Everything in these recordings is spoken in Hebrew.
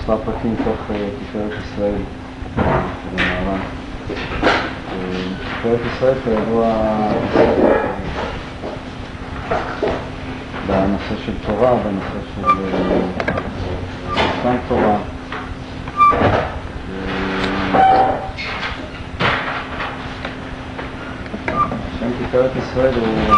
מספר פרקים תוך תפארת ישראל של המערב. תפארת ישראל כידוע בנושא של תורה, בנושא של מתן תורה. שם תפארת ישראל הוא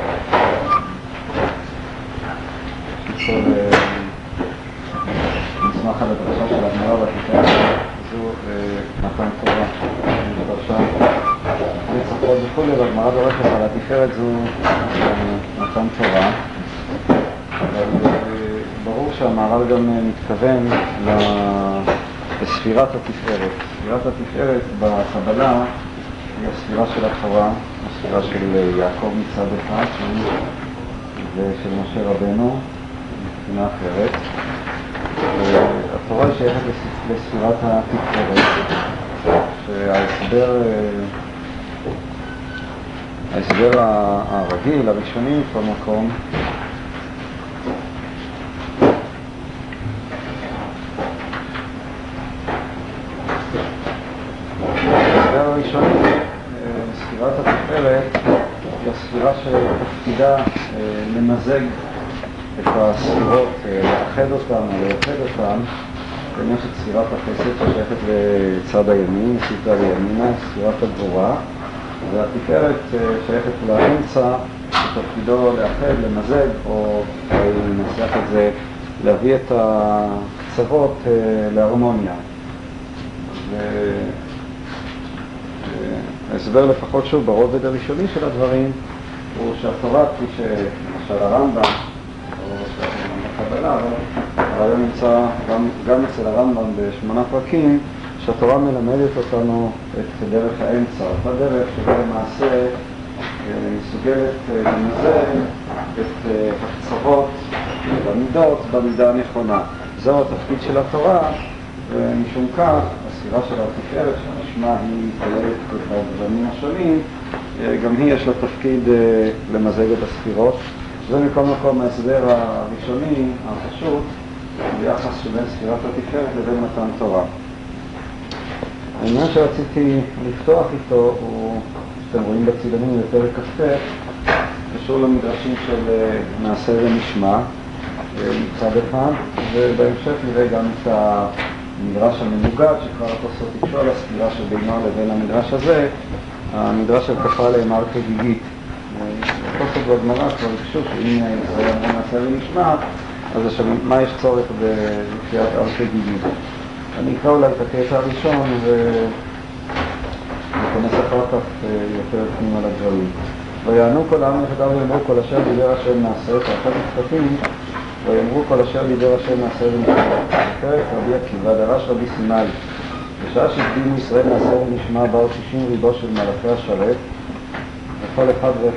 נסמך על הדרשה של הגמרא בתפארת, זו מתן תורה, דרשה לצחות וכולי, והגמרא דורשת על התפארת זו מתן תורה. אבל ברור שהמהר"ל גם מתכוון לספירת התפארת. ספירת התפארת בקבלה היא הספירה של התורה, הספירה של יעקב מצד אחד ושל משה רבנו מבחינה אחרת. התורה היא שייכת לספירת התפארת, שההסבר הרגיל, הראשוני במקום, ספירת התפארת היא הספירה שתפקידה למזג את הספירות, לאחד אותן או לייחד אותן. יש את ספירת החסד ששייכת לצד הימין, ספירת הימינה, ספירת הגבורה, והתפארת שייכת לאמצע שתפקידו לאחד, למזג, או ננסח את זה, להביא את הקצוות להרמוניה. ההסבר לפחות שוב ברובד הראשוני של הדברים הוא שהתורה, כפי שמשל הרמב"ם או בקבלה, הרעיון נמצא גם אצל הרמב"ם בשמונה פרקים, שהתורה מלמדת אותנו את דרך האמצע, אותה דרך שבה למעשה מסוגלת למזג את הקצוות והמידות במידה הנכונה. זהו התפקיד של התורה, ומשום כך הספירה של התפארת שנשמע היא כוללת את הגוונים השונים, גם היא יש לה תפקיד למזג את הספירות. זה מכל מקום ההסבר הראשוני הפשוט ביחס שבין ספירת התפארת לבין מתן תורה. העניין שרציתי לפתוח איתו הוא, שאתם רואים בצילומים בפרק כ"ט, קשור למדרשים של נעשה ונשמע מצד אחד, ובהמשך נראה גם את המדרש המנוגד שכבר התוספות יקשו על הספירה שבינו לבין המדרש הזה, המדרש של כפה לאמר כגיגית. התוספות בגמרא כבר יקשו שאם ישראל אמרו נעשה ונשמע, אז מה יש צורך בקריאת אר כגיגית? אני אקרא אולי את הקטע הראשון ונכנס אחר כך יותר פנימה לדברים. ויענו כל העם יחדיו ויאמרו כל אשר דיבר השם נעשה, ואחד משפטים ויאמרו כל אשר דיבר השם נעשה ונשמע. בפרק רבי עקיבא דרש רבי סיני, בשעה שהקדימו ישראל נעשה ונשמע באו 60 ריבו של מלאכי השרת, וכל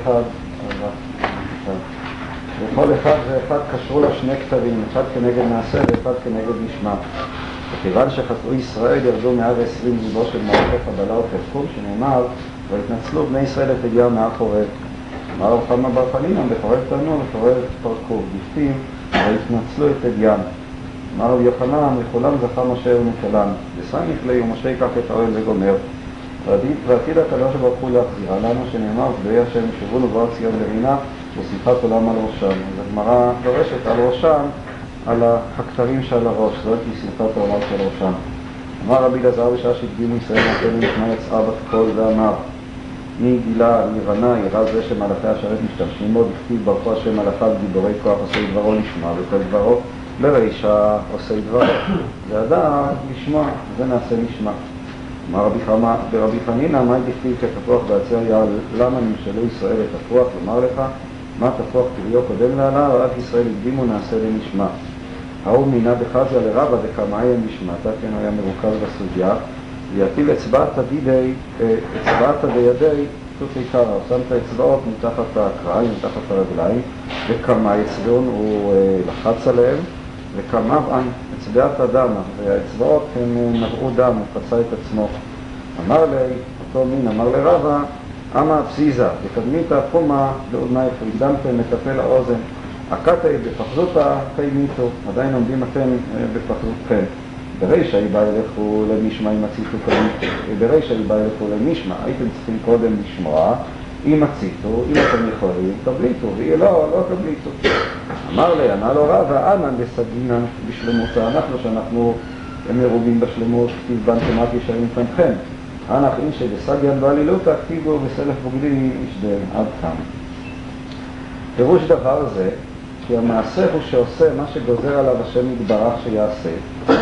אחד ואחד קשרו לו שני כתבים, אחד כנגד נעשה ואחד כנגד נשמע. וכיוון שחטאו ישראל ירדו 120 ריבו של מלאכי קבלה ופרקום, שנאמר והתנצלו בני ישראל את אליהו מהר חורב. אמר רב חמא בר חנינא בחורב תנו וחורב פרקו, בפנים והתנצלו את אליהו. אמר רב יוחנן לכולם זכה משה ונכלם, וסמיך לי ומשה ייקח את האוהל וגומר. ועתיד הקדוש ברוך הוא להחזירה לנו, שנאמר פדויי השם ישובו לבוא ציון לרינה ושמחת עולם על ראשם. אז הגמרא דורשת על ראשם, על הכתרים שעל הראש, זאת היא שמחת העולם של ראשם. אמר רבי אלעזר בשעה שהקדימו ישראל נעשה ונשמע יצאה בת קול ואמר, מי גילה מרנה יראה זה שמלאכי השרת משתמשים בו, דכתיב ברכו השם מלאכיו גיבורי כוח עושי דברו לשמה, וכל דברו לרישא עושי דברו, ואדם לשמוע, זה נעשה נשמע. אמר ברבי חנינא, מה דכתיב כתפוח בעצר יעל, למה נמשלו ישראל לתפוח? לומר לך, מה תפוח קריאו קודם לעלה, רק ישראל הקדימו נעשה ונשמע. ההוא מינה בחזיה לרבה דקמאי נשמעתה, כן היה מרוכז בסוגיה, ויטיל אצבעתא בידי תות עיקרא, הוא שם את האצבעות מתחת הקריים, מתחת הרגליים, וכמה אצבעון הוא לחץ עליהם, וכמה אצבעת הדמה, והאצבעות הם נבעו דם, הוא חצה את עצמו. אמר לי, אותו מין אמר לרבה, אמה פסיזה, וקדמית חומה לאודני פרידמתם מטפל האוזן, הקטעי בפחזותה קיימיתו, עדיין עומדים אתם בפחזותכם. ברישא איבא ילכו למשמע אם הציתו קודם, ברישא איבא ילכו למשמע, הייתם צריכים קודם לשמוע, אם הציתו, אם אתם יכולים, תבליטו, ואם לא תבליטו. אמר לי, ענה לו רב, האנן בסגינן בשלמותה, אנחנו שאנחנו מרובים בשלמות, כתיב בן כמעט ישרים פנכם. אנך אין שבסגיין בעלילותא, כתיבו בסלף בוגדים ישדם, עד כאן. פירוש דבר זה, כי המעשה הוא שעושה מה שגוזר עליו השם יתברך שיעשה,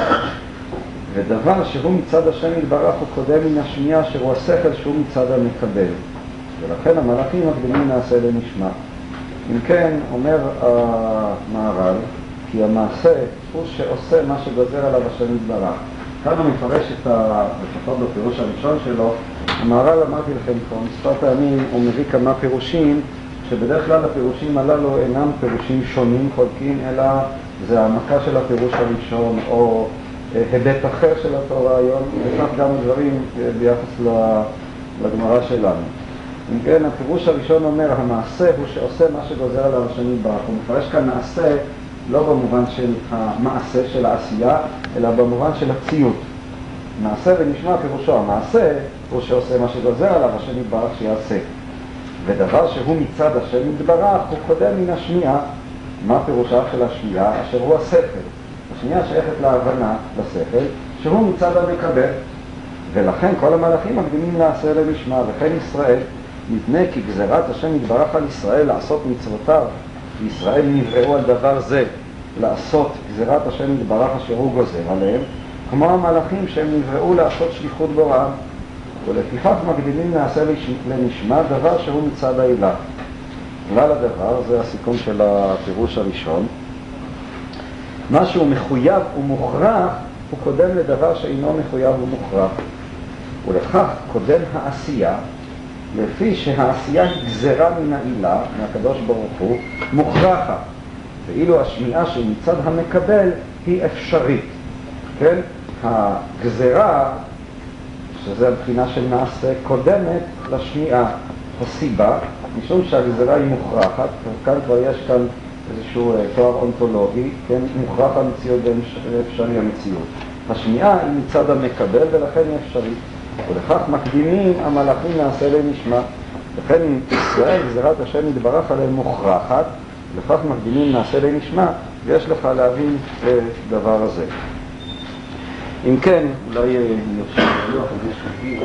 ודבר שהוא מצד השם יתברך הוא קודם מן השמיעה, שהוא השכל שהוא מצד המקבל. ולכן המלאכים מקדימים נעשה לנשמע. אם כן, אומר המהר"ל, כי המעשה הוא שעושה מה שגוזר עליו השם יתברך. כאן הוא מפרש לפחות בפירוש הראשון שלו, המהר"ל אמרתי לכם כבר מספר פעמים, הוא מביא כמה פירושים, שבדרך כלל הפירושים הללו אינם פירושים שונים חולקים, אלא זה העמקה של הפירוש הראשון, או היבט אחר של אותו רעיון, וכך גם דברים ביחס לגמרא שלנו. אם כן, הפירוש הראשון אומר, המעשה הוא שעושה מה שגוזר עליו השם יתברך. הוא מפרש כאן מעשה לא במובן של המעשה של העשייה, אלא במובן של הציות. מעשה ונשמע פירושו, המעשה הוא שעושה מה שגוזר עליו השם יתברך שיעשה. ודבר שהוא מצד השם יתברך הוא קודם מן השמיעה. מה פירושה של השמיעה? אשר הוא השכל. השמיעה שייכת להבנה, לשכל, שהוא מצד המקבל. ולכן כל המלאכים מקדימים לעשה למשמע, וכן ישראל, מפני כי גזירת השם יתברך על ישראל לעשות מצוותיו, וישראל נבראו על דבר זה, לעשות גזירת השם יתברך אשר הוא גוזר עליהם, כמו המלאכים שהם נבראו לעשות שליחות בוראם, ולפיכך מקדימים נעשה לנשמע דבר שהוא מצד העילה. כלל הדבר, זה הסיכום של הפירוש הראשון, מה שהוא מחויב ומוכרח הוא קודם לדבר שאינו מחויב ומוכרח, ולכך קודם העשייה, לפי שהעשייה היא גזרה מן העילה, מהקדוש ברוך הוא, מוכרחת, ואילו השמיעה שמצד המקבל היא אפשרית. כן? הגזרה, שזה הבחינה של נעשה, קודמת לשמיעה. הסיבה, משום שהגזרה היא מוכרחת, כאן כבר יש כאן איזשהו תואר אונתולוגי, כן? מוכרח המציאות ואפשרי המציאות. השמיעה היא מצד המקבל ולכן היא אפשרית. ולכך מקדימים המלאכים נעשה לנשמע. לכן אם ישראל גזירת השם יתברך עליהם מוכרחת, לכך מקדימים נעשה לנשמע, ויש לך להבין דבר הזה. אם כן, אולי נרשם בלוח, אז יש חגים.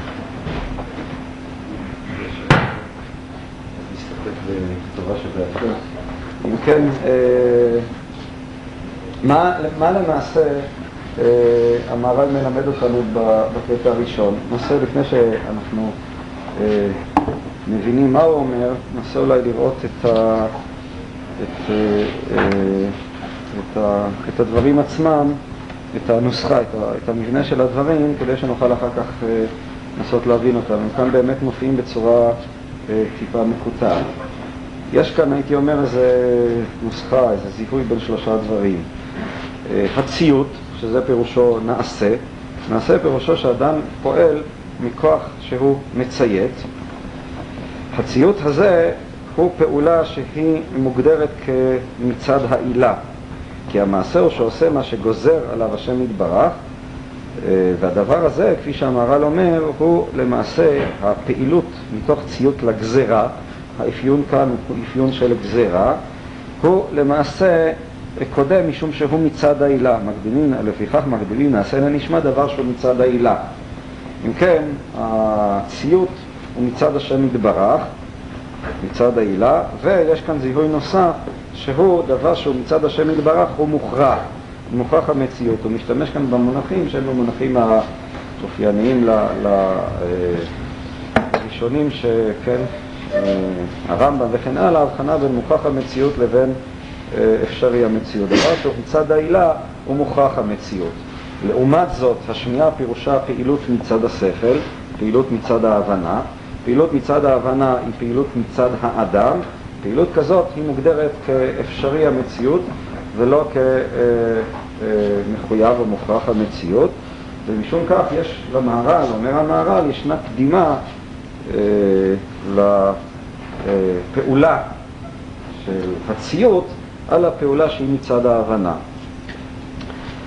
נסתפק בכתובה שבעצם. אם כן, מה למעשה המהר"ל מלמד אותנו בקטע הראשון? ננסה לפני שאנחנו מבינים מה הוא אומר, ננסה אולי לראות את הדברים עצמם, את הנוסחה, את המבנה של הדברים, כדי שנוכל אחר כך לנסות להבין אותם. הם כאן באמת מופיעים בצורה טיפה מקוטעת. יש כאן, הייתי אומר, איזה נוסחה, איזה זיהוי בין שלושה דברים. הציות, שזה פירושו נעשה. נעשה פירושו שאדם פועל מכוח שהוא מציית. הציות הזה הוא פעולה שהיא מוגדרת כמצד העילה. כי המעשה הוא שעושה מה שגוזר עליו השם יתברך, והדבר הזה, כפי שהמהר"ל אומר, הוא למעשה הפעילות מתוך ציות לגזרה. האפיון כאן הוא אפיון של גזרה, הוא למעשה קודם משום שהוא מצד העילה. לפיכך מקדימים נעשה לנשמע דבר שהוא מצד העילה. אם כן, הציות הוא מצד השם יתברך, מצד העילה, ויש כאן זיהוי נוסף שהוא דבר שהוא מצד השם יתברך, הוא מוכרח, מוכרח המציאות. הוא משתמש כאן במונחים שהם המונחים האופייניים לראשונים שכן, הרמב"ם וכן הלאה, הבחנה בין מוכרח המציאות לבין אפשרי המציאות. דבר שהוא מצד העילה הוא מוכרח המציאות. לעומת זאת, השמיעה פירושה פעילות מצד השכל, פעילות מצד ההבנה. פעילות מצד ההבנה היא פעילות מצד האדם. פעילות כזאת היא מוגדרת כאפשרי המציאות ולא כמחויב או מוכרח המציאות. ומשום כך יש למהר"ל, אומר המהר"ל, ישנה קדימה לפעולה של הציות על הפעולה שהיא מצד ההבנה.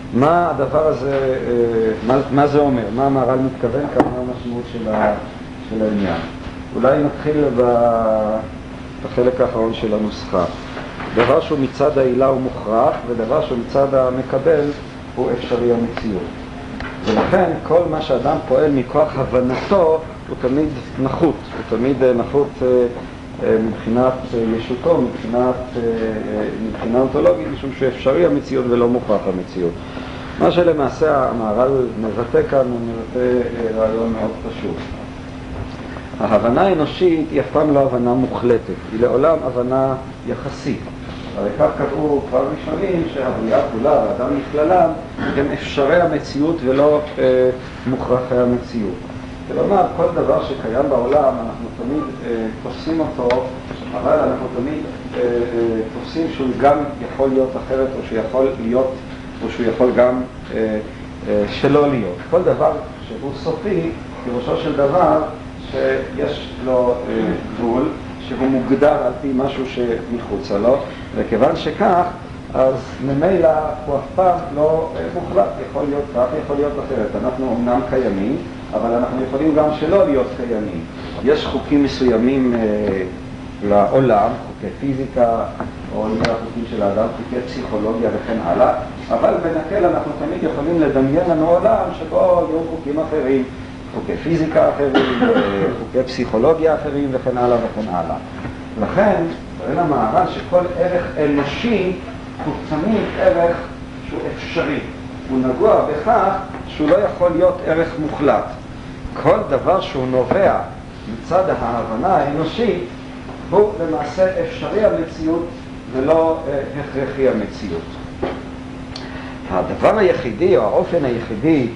מה הדבר הזה, מה זה אומר? מה המהר"ל מתכוון כאן, מה המשמעות של העניין? אולי נתחיל בחלק האחרון של הנוסחה. דבר שהוא מצד העילה הוא מוכרח, ודבר שהוא מצד המקבל הוא אפשרי המציאות. ולכן כל מה שאדם פועל מכוח הבנתו הוא תמיד נחות, הוא תמיד נחות מבחינת ישותו, מבחינה אונתולוגית, משום שאפשרי המציאות ולא מוכרח המציאות. מה שלמעשה המהר"ל מבטא כאן הוא מבטא רעיון מאוד פשוט. ההבנה האנושית היא אף פעם לא הבנה מוחלטת, היא לעולם הבנה יחסית. הרי כך קבעו כבר ראשונים שהבריאה כולה, האדם בכללם, הם אפשרי המציאות ולא מוכרחי המציאות. כלומר, כל דבר שקיים בעולם, אנחנו תמיד תופסים אותו, אבל אנחנו תמיד תופסים שהוא גם יכול להיות אחרת, או שהוא יכול להיות, או שהוא יכול גם שלא להיות. כל דבר שהוא סופי, פירושו של דבר שיש לו גבול, שהוא מוגדר על פי משהו שמחוצה לו, וכיוון שכך, אז ממילא הוא אף פעם לא מוחלט, יכול להיות כך, יכול להיות אחרת. אנחנו אומנם קיימים, אבל אנחנו יכולים גם שלא להיות קיימים. יש חוקים מסוימים לעולם, חוקי פיזיקה, או חוקים של האדם, חוקי פסיכולוגיה וכן הלאה, אבל בנקל אנחנו תמיד יכולים לדמיין לנו עולם שבו יהיו חוקים אחרים, חוקי פיזיקה אחרים, חוקי פסיכולוגיה אחרים וכן הלאה וכן הלאה. לכן, אין המהר"ל שכל ערך אנושי הוא תמיד ערך שהוא אפשרי. הוא נגוע בכך שהוא לא יכול להיות ערך מוחלט. כל דבר שהוא נובע מצד ההבנה האנושית הוא למעשה אפשרי המציאות ולא הכרחי המציאות. הדבר היחידי או האופן היחידי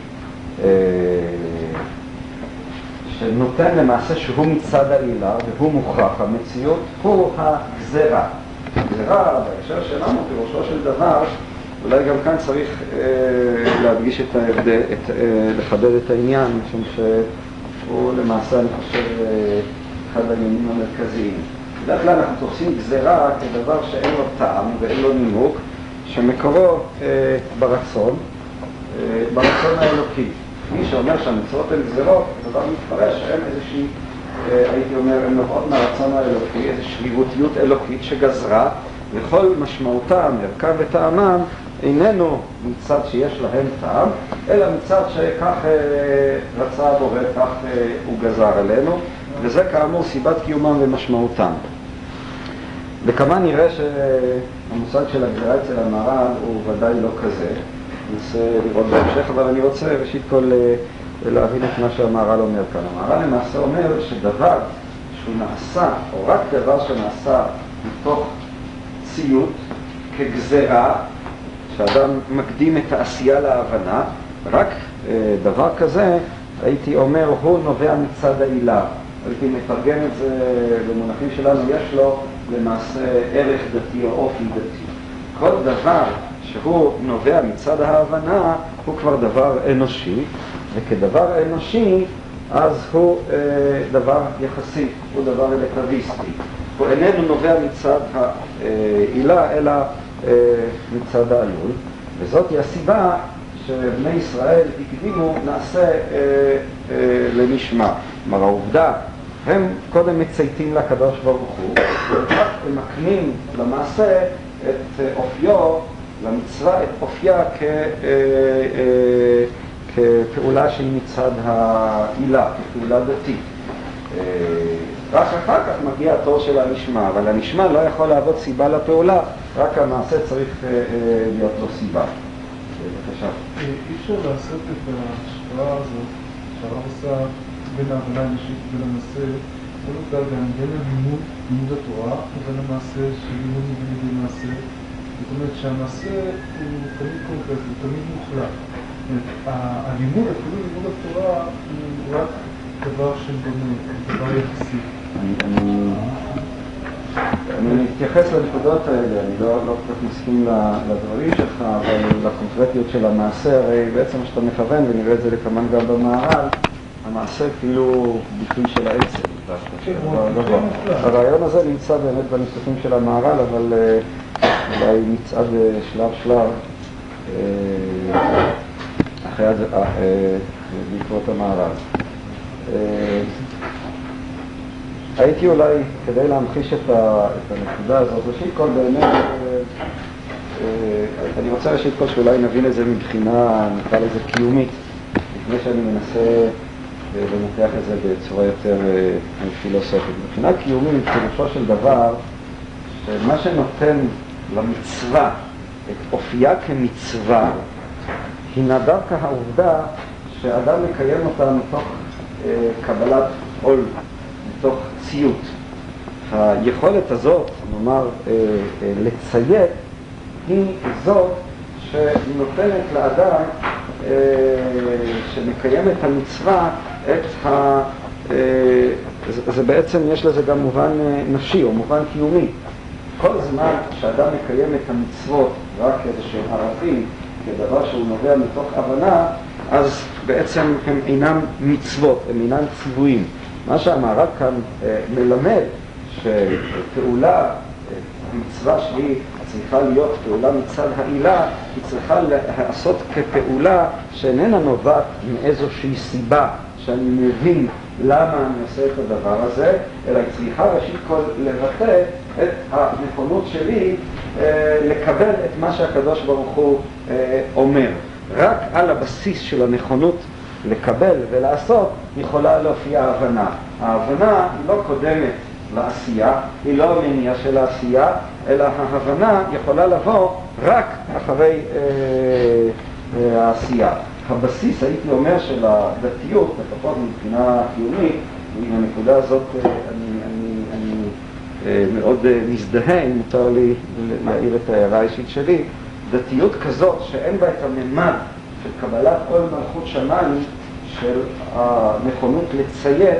שנותן למעשה שהוא מצד העילה והוא מוכרח המציאות הוא הגזרה. הגזרה בהקשר שלנו פירושו של דבר, אולי גם כאן צריך להדגיש את ההבדל, לחדד את העניין, משום שהוא למעשה אני חושב אחד העניינים המרכזיים. בדרך כלל אנחנו תופסים גזרה כדבר שאין לו טעם ואין לו נימוק, שמקורו ברצון האלוקי. מי שאומר שהמצוות הן גזרות, הדבר מתפרש שהם איזושהי, הייתי אומר, הן נובעות מהרצון האלוקי, איזו שרירותיות אלוקית שגזרה, וכל משמעותם, ערכם וטעמם, איננו מצד שיש להם טעם, אלא מצד שכך רצה הבורא, כך הוא גזר עלינו, וזה כאמור סיבת קיומם ומשמעותם. וכמה נראה שהמושג של הגזרה אצל המהר"ל הוא ודאי לא כזה, ננסה לראות בהמשך, אבל אני רוצה ראשית כל להבין את מה שהמהר"ל אומר כאן. המהר"ל למעשה אומר שדבר שהוא נעשה, או רק דבר שנעשה מתוך ציות, כגזרה, שאדם מקדים את העשייה להבנה, רק דבר כזה, הייתי אומר, הוא נובע מצד העילה. הייתי מתרגם את זה במונחים שלנו, יש לו למעשה ערך דתי או אופי דתי. כל דבר שהוא נובע מצד ההבנה הוא כבר דבר אנושי, וכדבר אנושי אז הוא דבר יחסי, הוא דבר אלקטריסטי. הוא איננו נובע מצד העילה אלא מצד העלול, וזאת היא הסיבה שבני ישראל הקדימו נעשה לנשמע. כלומר העובדה, הם קודם מצייתים לקדוש ברוך הוא, ואחר הם מקנים למעשה את אופיו, למצווה, את אופייה כפעולה שהיא מצד העילה, כפעולה דתית. רק אחר כך מגיע התור של הנשמע, אבל הנשמע לא יכול להוות סיבה לפעולה, רק המעשה צריך להיות לו סיבה. בבקשה. אי אפשר לעשות את ההשפעה הזאת שהרב עושה בין ההבנה האנושית ובין המעשה, זה לא גם בין לימוד התורה ובין המעשה של לימוד ובין מעשה. זאת אומרת שהמעשה הוא תמיד קונקרטי, הוא תמיד מוחלט. הלימוד, אפילו לימוד התורה, הוא רק דבר של דומה, דבר יחסי. אני מתייחס לנקודות האלה, אני לא כל כך מסכים לדברים שלך, אבל לקונקרטיות של המעשה, הרי בעצם שאתה מכוון, ונראה את זה לכמן גם במהר"ל, המעשה כאילו ביטוי של העצם. הרעיון הזה נמצא באמת בניסוחים של המהר"ל, אבל אולי נצעד שלב שלב בעקבות המערב. הייתי אולי, כדי להמחיש את הנקודה הזאת, ראשית כל באמת, אני רוצה ראשית כל שאולי נבין את זה מבחינה, נקרא לזה קיומית, לפני שאני מנסה לנתח את זה בצורה יותר פילוסופית. מבחינה קיומית, פירושו של דבר, שמה שנותן למצווה את אופייה כמצווה, הינה דווקא העובדה שאדם מקיים אותה מתוך קבלת עול, מתוך ציות. היכולת הזאת, נאמר, לציית, היא זאת שנותנת לאדם שמקיים את המצווה, זה בעצם יש לזה גם מובן נפשי או מובן קיומי. כל זמן שאדם מקיים את המצוות רק איזשהם ערכים, כדבר שהוא נובע מתוך הבנה, אז בעצם הם אינם מצוות, הם אינם ציוויים. מה שהמערב כאן מלמד, שפעולה, מצווה שהיא צריכה להיות פעולה מצד העילה, היא צריכה לעשות כפעולה שאיננה נובעת מאיזושהי סיבה שאני מבין למה אני עושה את הדבר הזה, אלא היא צריכה ראשית כל לבטא את הנכונות שלי לקבל את מה שהקדוש ברוך הוא אומר. רק על הבסיס של הנכונות לקבל ולעשות יכולה להופיע ההבנה. ההבנה היא לא קודמת לעשייה, היא לא המניע של העשייה, אלא ההבנה יכולה לבוא רק אחרי העשייה. הבסיס, הייתי אומר, של הדתיות, לפחות מבחינה קיומית, ועם הנקודה הזאת אני מאוד מזדהה, אם מותר לי להעיר את ההערה האישית שלי, דתיות כזאת שאין בה את הממד של קבלת עול מלכות שמיים, של הנכונות לציית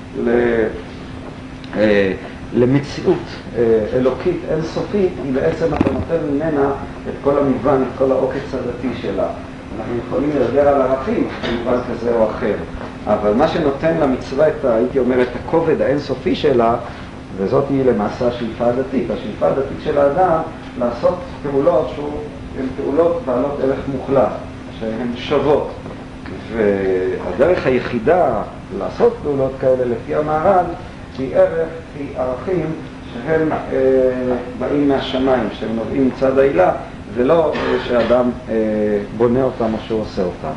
למציאות אלוקית אינסופית, היא בעצם אתה נותן ממנה את כל המגוון, את כל העוקץ הדתי שלה. אנחנו יכולים לדבר על ערכים במובן כזה או אחר, אבל מה שנותן למצווה הייתי אומר, את הכובד האינסופי שלה, וזאת היא למעשה השאיפה הדתית. השאיפה הדתית של האדם לעשות פעולות שהן פעולות בעלות ערך מוחלט, שהן שוות. והדרך היחידה לעשות פעולות כאלה לפי המערב היא ערכים שהם באים מהשמיים, שהם נובעים מצד העילה, ולא שאדם בונה אותם או שהוא עושה אותם.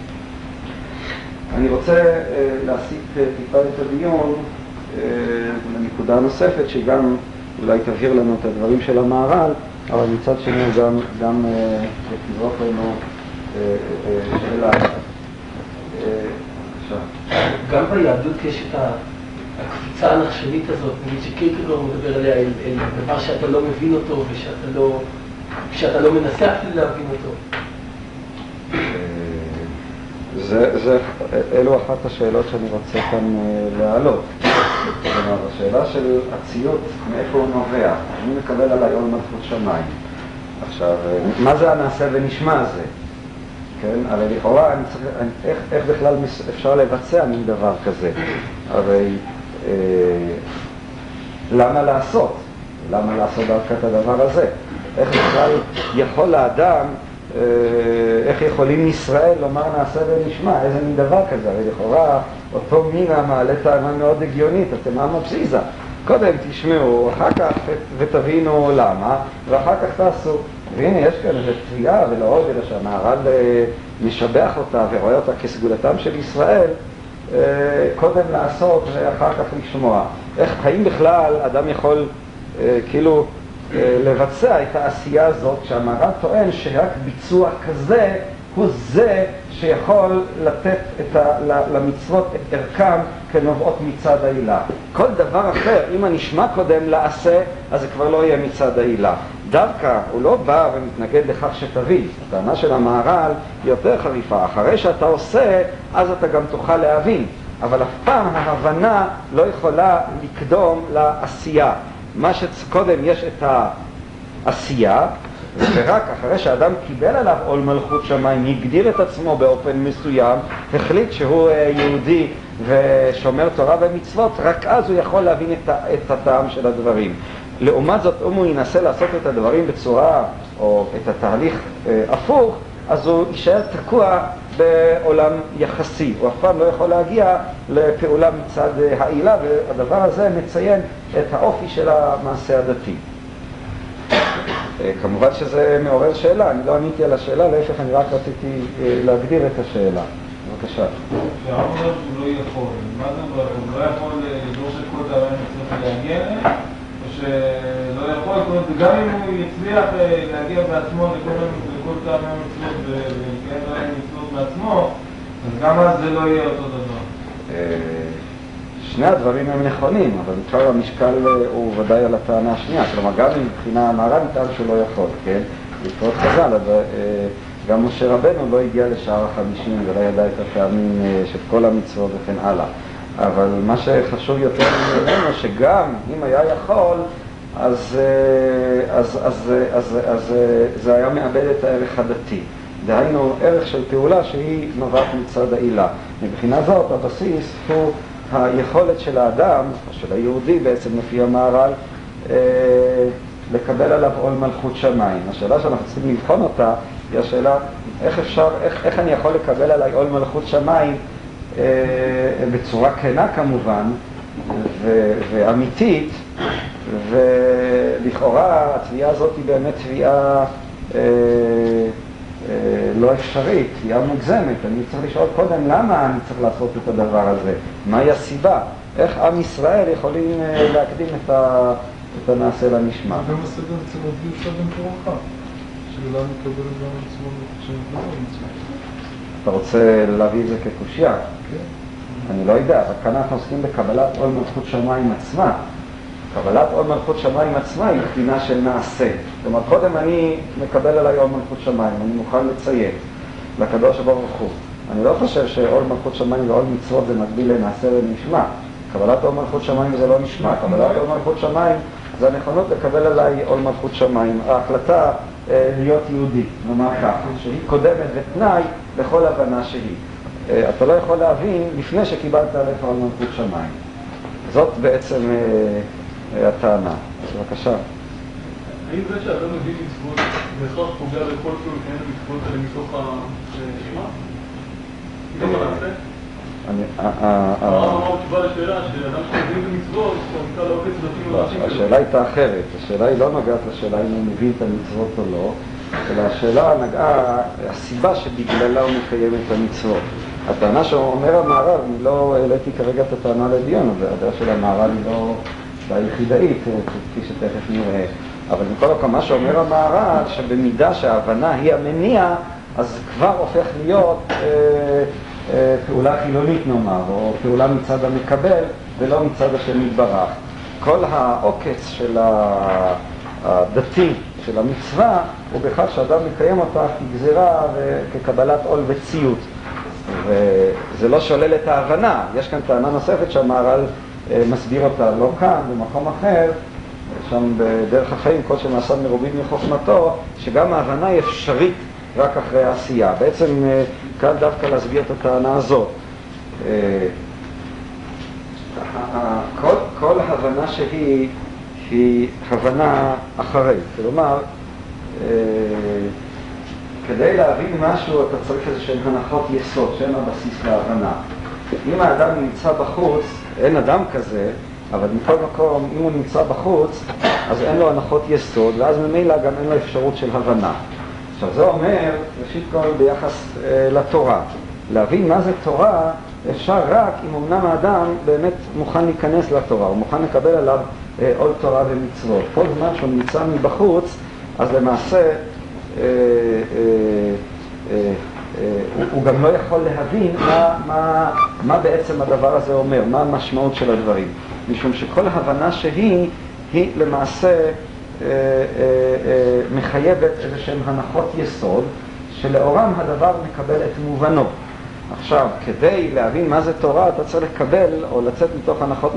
אני רוצה להסיט טיפה את הדיון לנקודה נוספת שגם אולי תבהיר לנו את הדברים של המהר"ל, אבל מצד שני גם תזרוק לנו שאלה. גם ביהדות יש את הקפיצה הנחשנית הזאת, נגיד שקierkegaard מדבר עליה, אל דבר שאתה לא מבין אותו ושאתה לא מנסה אפילו להבין אותו. אלו אחת השאלות שאני רוצה כאן להעלות. כלומר, השאלה של הציות, מאיפה הוא נובע? אני מקבל עליי עול מלכות שמיים. עכשיו, מה זה הנעשה ונשמע הזה? כן? הרי לכאורה, איך בכלל אפשר לבצע מין דבר כזה? הרי למה לעשות? למה לעשות דווקא את הדבר הזה? איך בכלל יכול לאדם, איך יכולים ישראל לומר נעשה ונשמע? איזה מין דבר כזה? הרי לכאורה אותו מינה מעלה טענה מאוד הגיונית, אתם מה מבסיזה? קודם תשמעו, אחר כך ותבינו למה, ואחר כך תעשו. והנה יש כאן איזו תביעה ולעוד אלא שהמהר"ל משבח אותה ורואה אותה כסגולתם של ישראל, קודם לעשות ואחר כך לשמוע. האם בכלל אדם יכול כאילו לבצע את העשייה הזאת, כשהמהר"ל טוען שרק ביצוע כזה הוא זה שיכול לתת למצוות את ערכם כנובעות מצד העילה. כל דבר אחר, אם הנשמע קודם לעשה, אז זה כבר לא יהיה מצד העילה. דווקא הוא לא בא ומתנגד לכך שתבין. הטענה של המהר"ל היא יותר חריפה. אחרי שאתה עושה, אז אתה גם תוכל להבין. אבל אף פעם ההבנה לא יכולה לקדום לעשייה. מה שקודם יש את העשייה, ורק אחרי שאדם קיבל עליו עול מלכות שמיים, הגדיר את עצמו באופן מסוים, החליט שהוא יהודי ושומר תורה ומצוות, רק אז הוא יכול להבין את הטעם של הדברים. לעומת זאת, אם הוא ינסה לעשות את הדברים בצורה, או את התהליך הפוך, אז הוא יישאר תקוע בעולם יחסי, הוא אף פעם לא יכול להגיע לפעולה מצד העילה, והדבר הזה מציין את האופי של המעשה הדתי. כמובן שזה מעורר שאלה, אני לא עניתי על השאלה, להפך אני רק רציתי להגדיר את השאלה. בבקשה. שהרב אומר שהוא לא יכול, מה זה לא יכול? הוא לא יכול לדרוש את כל תארי המצוות להגיע אליהם? או שלא יכול, גם אם הוא יצליח להגיע בעצמו לכל תארי המצוות ולקיים תארי המצוות בעצמו, אז גם אז זה לא יהיה אותו דבר. שני הדברים הם נכונים, אבל בעיקר המשקל הוא ודאי על הטענה השנייה. כלומר, גם מבחינה המהר"ל ניתן שהוא לא יכול, כן? לפרוט חז"ל, אבל גם משה רבנו לא הגיע לשער ה-50 ולא ידע את הטעמים של כל המצוות וכן הלאה. אבל מה שחשוב יותר ממנו, שגם אם היה יכול, אז זה היה מאבד את הערך הדתי. דהיינו, ערך של פעולה שהיא נובעת מצד העילה. מבחינה זאת, הבסיס הוא היכולת של האדם, או של היהודי בעצם לפי המהר"ל, לקבל עליו עול מלכות שמיים. השאלה שאנחנו צריכים לבחון אותה היא השאלה, איך אני יכול לקבל עליי עול מלכות שמיים בצורה כנה כמובן, ואמיתית, ולכאורה התביעה הזאת היא באמת תביעה לא אפשרית, תביעה מוגזמת. אני צריך לשאול קודם למה אני צריך לעשות את הדבר הזה, מהי הסיבה, איך עם ישראל יכולים להקדים את הנעשה לנשמע. גם הסדר אצל עובדי יצא גם תורך, שאלה מקבל גם מצוות שנתנו מצוות. אתה רוצה להביא את זה כקושיה? כן. אני לא יודע, אבל כאן אנחנו עוסקים בקבלת עול מלכות שמיים עצמה. קבלת עול מלכות שמיים עצמה היא קבינה של נעשה. כלומר, קודם אני מקבל עליי עול מלכות שמיים, אני מוכן לציית לקדוש ברוך הוא. אני לא חושב שעול מלכות שמיים ועול מצוות זה מקביל לנעשה ונשמע. קבלת עול מלכות שמיים זה לא נשמע. קבלת עול מלכות שמיים זה הנכונות לקבל עליי עול מלכות שמיים. ההחלטה להיות יהודי, נאמר כך, שהיא קודמת ותנאי לכל הבנה שהיא. אתה לא יכול להבין לפני שקיבלת עליך עול מלכות שמיים. זאת בעצם הטענה. אז בבקשה. האם זה שאתה מביא מצוות בהכרח פוגע בכל פעולותיהן המצוות האלה מתוך הרשימה? מתוך הנעשה? הרב אמר תשובה לשאלה שאדם שמבין במצוות, הוא נקרא לעוקץ דתיים ולעשים שלו. השאלה הייתה אחרת. השאלה היא לא נוגעת לשאלה אם הוא מבין את המצוות או לא, אלא השאלה נגעה, הסיבה שבגללה הוא מקיים את המצוות. הטענה שאומר המהר"ל, אני לא העליתי כרגע את הטענה לדיון, הדעה של המהר"ל היא לא היחידאית, כפי שתכף נראה. אבל מכל מקום, מה שאומר המהר"ל, שבמידה שההבנה היא המניע, אז כבר הופך להיות פעולה חילונית נאמר, או פעולה מצד המקבל, ולא מצד השם יתברך. כל העוקץ של הדתי, של המצווה, הוא בכך שאדם מקיים אותה כגזירה וכקבלת עול וציות. וזה לא שולל את ההבנה. יש כאן טענה נוספת שהמהר"ל מסביר אותה לא כאן, במקום אחר, שם בדרך החיים, כל שנעשה מרובים מחוכמתו, שגם ההבנה היא אפשרית רק אחרי העשייה. בעצם כאן דווקא להסביר את הטענה הזאת. כל הבנה היא הבנה אחרי. כלומר, כדי להבין משהו אתה צריך איזשהן הנחות יסוד, שהן הבסיס להבנה. אם האדם נמצא בחוץ, אין אדם כזה, אבל מכל מקום, אם הוא נמצא בחוץ, אז אין לו הנחות יסוד, ואז ממילא גם אין לו אפשרות של הבנה. עכשיו זה אומר, ראשית כל ביחס לתורה. להבין מה זה תורה אפשר רק אם אמנם האדם באמת מוכן להיכנס לתורה, הוא מוכן לקבל עליו עול תורה ומצוות. כל זמן שהוא נמצא מבחוץ, אז למעשה הוא גם לא יכול להבין מה בעצם הדבר הזה אומר, מה המשמעות של הדברים. משום שכל הבנה שהיא למעשה מחייבת איזשהם הנחות יסוד, שלאורם הדבר מקבל את מובנו. עכשיו, כדי להבין מה זה תורה, אתה צריך לקבל או לצאת מתוך הנחות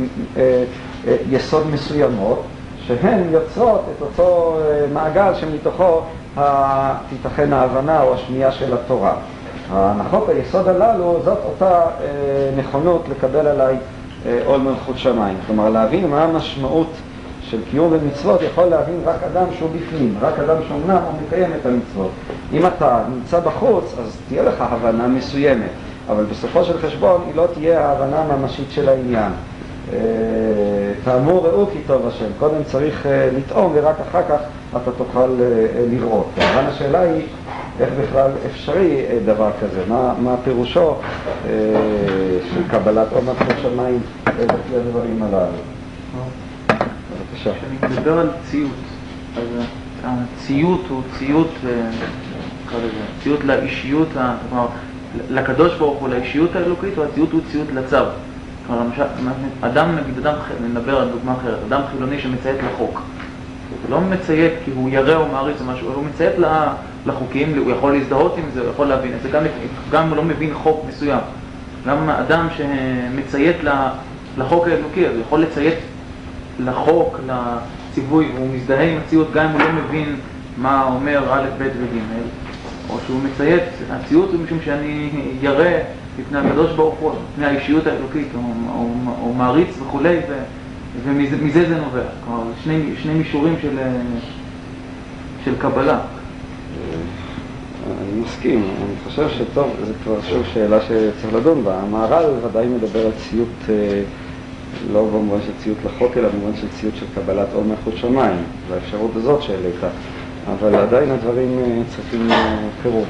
יסוד מסוימות, שהן יוצרות את אותו מעגל שמתוכו תיתכן ההבנה או השמיעה של התורה. ההנחות היסוד הללו, זאת אותה נכונות לקבל עליי עול מלכות שמיים. כלומר, להבין מה המשמעות של קיום ומצוות יכול להבין רק אדם שהוא בפנים, רק אדם שאומנם הוא מקיים את המצוות. אם אתה נמצא בחוץ, אז תהיה לך הבנה מסוימת, אבל בסופו של חשבון היא לא תהיה ההבנה הממשית של העניין. תאמור ראו כי טוב השם, קודם צריך לטעום ורק אחר כך אתה תוכל לראות. אבל השאלה היא איך בכלל אפשרי דבר כזה, מה פירושו של קבלת עומק השמיים לפי הדברים הללו. בבקשה. כשאני מדבר על ציות, אז הציות הוא ציות, ציות לאישיות, כלומר לקדוש ברוך הוא, לאישיות האלוקית, והציות הוא ציות לצו. כלומר, אדם, נגיד, נדבר על דוגמה אחרת, אדם חילוני שמציית לחוק. הוא לא מציית כי הוא ירא או מעריץ או משהו, הוא מציית לחוקים, הוא יכול להזדהות עם זה, הוא יכול להבין את זה, גם אם הוא לא מבין חוק מסוים. גם אדם שמציית לחוק האלוקי, הוא יכול לציית לחוק, לציווי, והוא מזדהה עם הציות גם אם הוא לא מבין מה אומר א', ב' וג', או שהוא מציית, הציות הוא משום שאני ירא לפני הקדוש ברוך הוא, לפני האישיות האלוקית, או מעריץ וכו', ומזה זה נובע. כלומר, שני מישורים של קבלה. אני מסכים, אני חושב שטוב, זה כבר שוב שאלה שצריך לדון בה. המהר"ל ודאי מדבר על ציות, לא במובן של ציות לחוק, אלא במובן של ציות של קבלת עול מלכות שמיים, והאפשרות הזאת שהעלית. אבל עדיין הדברים צריכים פירוט.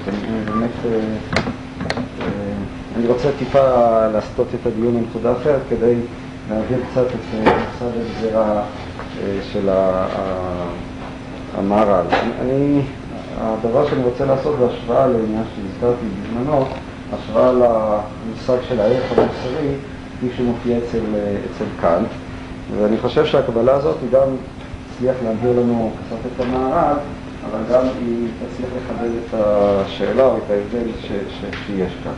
אני רוצה טיפה לעשות את הדיון בנקודה אחרת כדי להעביר קצת את מצד הגזירה של המהר"ל. הדבר שאני רוצה לעשות בהשוואה לעניין שהזכרתי בזמנו, השוואה למושג של הערך המוסרי, כפי שמופיע אצל קאנט. ואני חושב שהקבלה הזאת היא גם תצליח להעביר לנו קצת את המהר"ל, אבל גם היא תצליח לחדד את השאלה או את ההבדל שיש כאן.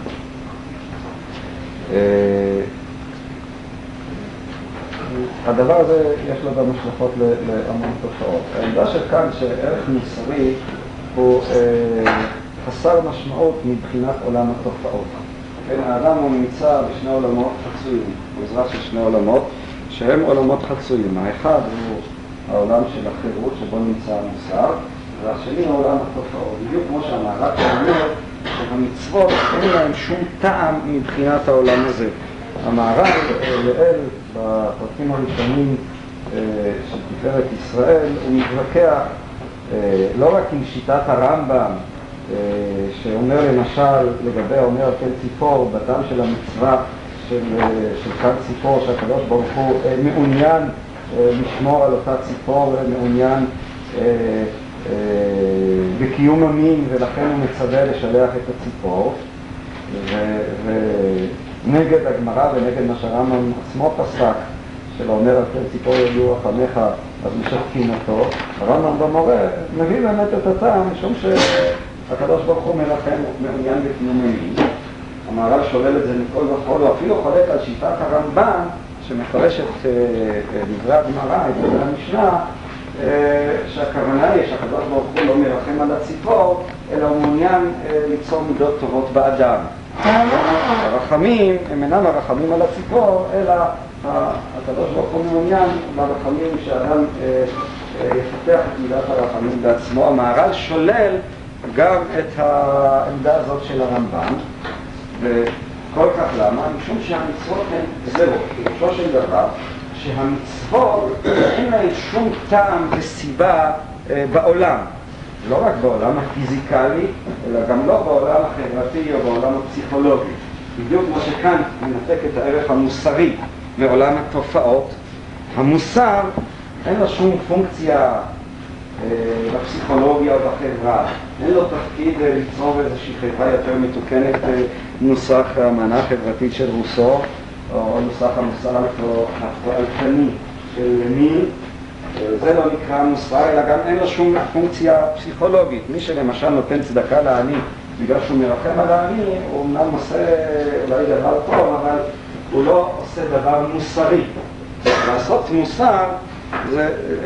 הדבר הזה יש לו גם השלכות להמון תופעות. העמדה של קאנט שערך מוסרי הוא חסר משמעות מבחינת עולם התופעות. האדם הוא נמצא בשני עולמות חצויים, הוא אזרח של שני עולמות שהם עולמות חצויים. האחד הוא העולם של החירות שבו נמצא המוסר, והשני הוא עולם התופעות. בדיוק כמו שהמהר"ל אומר שהמצוות אין להם שום טעם מבחינת העולם הזה. המהר"ל לאל בפרקים הראשונים של תפארת ישראל הוא מתווכח לא רק עם שיטת הרמב"ם שאומר למשל לגבי אומר על כן ציפור בטעם של המצווה של כאן ציפור שהקדוש ברוך הוא מעוניין לשמור על אותה ציפור, מעוניין בקיום המין ולכן הוא מצווה לשלח את הציפור, ונגד הגמרא ונגד מה שהרמב"ם עצמו פסק שלא אומר על כן ציפור יגיעו רחמך אז משתקים אותו. הרמב"ם במורה מביא באמת את הטעם משום שהקדוש ברוך הוא מרחם מעוניין בקיום המין. המהר"ל שולל את זה מכל וכל, הוא אפילו חולק על שיטת הרמב"ם שמפרש את דברי הגמרא, את דברי המשנה, שהכוונה היא שהקדוש ברוך הוא לא מרחם על הציפור, אלא הוא מעוניין ליצור מידות טובות באדם. הרחמים הם אינם הרחמים על הציפור, אלא הקדוש ברוך הוא מעוניין ברחמים שהאדם יפתח את מידת הרחמים בעצמו. המהר"ל שולל גם את העמדה הזאת של הרמב"ם, וכל כך למה? משום שהמצוות הן זהו, פירושו של דבר שהמצוות אין להן שום טעם וסיבה בעולם, לא רק בעולם הפיזיקלי, אלא גם לא בעולם החברתי או בעולם הפסיכולוגי. בדיוק כמו שכאן מנתק את הערך המוסרי מעולם התופעות, המוסר אין לו שום פונקציה בפסיכולוגיה או בחברה, אין לו תפקיד ליצור איזושהי חברה יותר מתוקנת נוסח האמנה החברתית של רוסו או נוסח המוסר התועלתני של מיל. זה לא נקרא מוסר, אלא גם אין לו שום פונקציה פסיכולוגית. מי שלמשל נותן צדקה לעני בגלל שהוא מרחם על העני, הוא אמנם עושה אולי דבר טוב, אבל הוא לא עושה דבר מוסרי. לעשות מוסר זה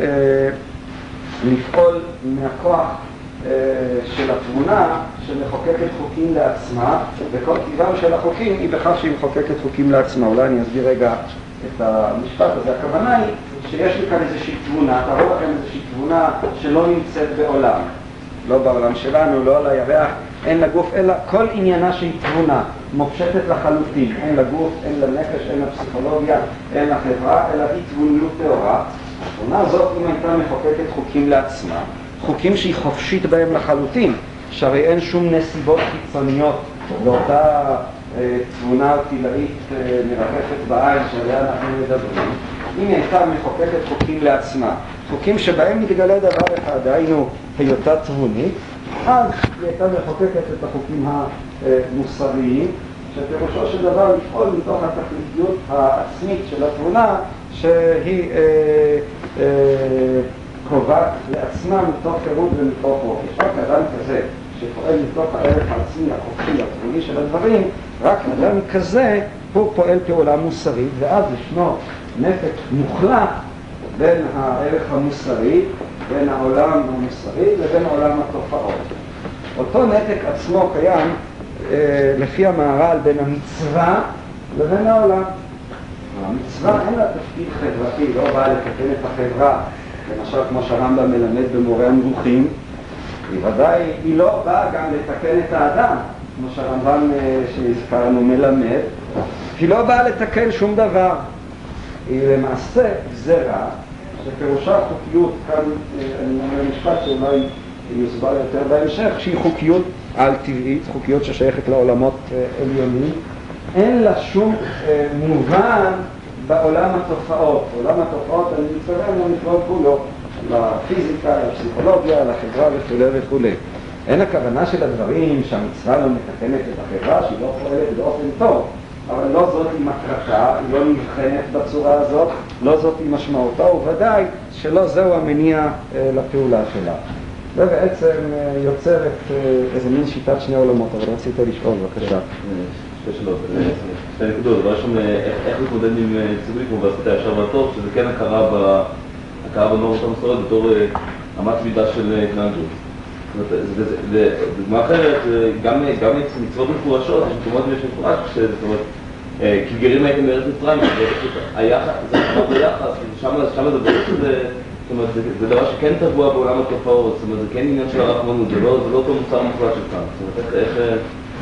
לפעול מהכוח של התבונה שמחוקקת חוקים לעצמה, וכל טבעם של החוקים היא בכך שהיא מחוקקת חוקים לעצמה. אולי אני אסביר רגע את המשפט הזה. הכוונה היא שיש לי כאן איזושהי תבונה, תראו לכם איזושהי תבונה שלא נמצאת בעולם. לא בעולם שלנו, לא על הירח, אין לה גוף, אלא כל עניינה שהיא תבונה, מופשטת לחלוטין, אין לה גוף, אין לה נפש, אין לה פסיכולוגיה, אין לה חברה, אלא היא תבוניות טהורה. התבונה הזאת, אם הייתה מחוקקת חוקים לעצמה, חוקים שהיא חופשית בהם לחלוטין, שהרי אין שום נסיבות חיצוניות לאותה תבונה ערטילאית מרחפת בעין שעליה אנחנו מדברים, אם היא הייתה מחוקקת חוקים לעצמה, חוקים שבהם מתגלה דבר אחד, דהיינו היותה תבונית, אז היא הייתה מחוקקת את החוקים המוסריים, שפירושו של דבר לפעול מתוך התכליתיות העצמית של התבונה, שהיא קובעת לעצמה מתוך חירות ומתוך חופש. רק אדם כזה שפועל מתוך הערך העצמי, החופשי, התבוני של הדברים, רק אדם כזה הוא פועל פעולה מוסרית, ואז ישנו נתק מוחלט בין הערך המוסרי, בין העולם המוסרי לבין עולם התופעות. אותו נתק עצמו קיים לפי המהר"ל בין המצווה לבין העולם. המצווה אין לה תפקיד חברתי, לא באה לתקן את החברה, למשל כמו שהרמב"ם מלמד במורה הנבוכים, היא לא באה גם לתקן את האדם, כמו שהרמב"ם שהזכרנו מלמד, היא לא באה לתקן שום דבר. היא למעשה גזרה, שפירושה חוקיות, כאן אני אומר משפט שאולי יוסבר יותר בהמשך, שהיא חוקיות על-טבעית, חוקיות ששייכת לעולמות עליונים, אין לה שום מובן בעולם התופעות. עולם התופעות, אני מתכוון למכלול כולו, לפיזיקה, לפסיכולוגיה, לחברה וכו' וכו'. אין הכוונה של הדברים שהמצווה לא מתקנת את החברה, שהיא לא פועלת באופן טוב, אבל לא זאת היא מטרתה, היא לא נבחנת בצורה הזאת, לא זאת היא משמעותה, וודאי שלא זהו המניע לפעולה שלה. זה בעצם יוצרת איזה מין שיטת שני עולמות, אבל רצית לשאול, בבקשה. שתי שאלות, שתי נקודות. דבר ראשון, איך להתמודד עם ציבורי כמו בעשת הישר והטוב, שזה כן הכרה בנורמות המסורת בתור אמת מידה של התנהגות. ודוגמה אחרת, גם מצוות מפורשות, יש מקומות ויש מפורש, זאת אומרת, כי גרים הייתם בארץ מצרים, זה חמור ביחס, שם זה ברור שזה, זאת אומרת, זה דבר שכן טבוע בעולם התופעות, זאת אומרת, זה כן עניין של הרחמנות, זה לא אותו מוצר מוחלט של כאן, זאת אומרת, איך...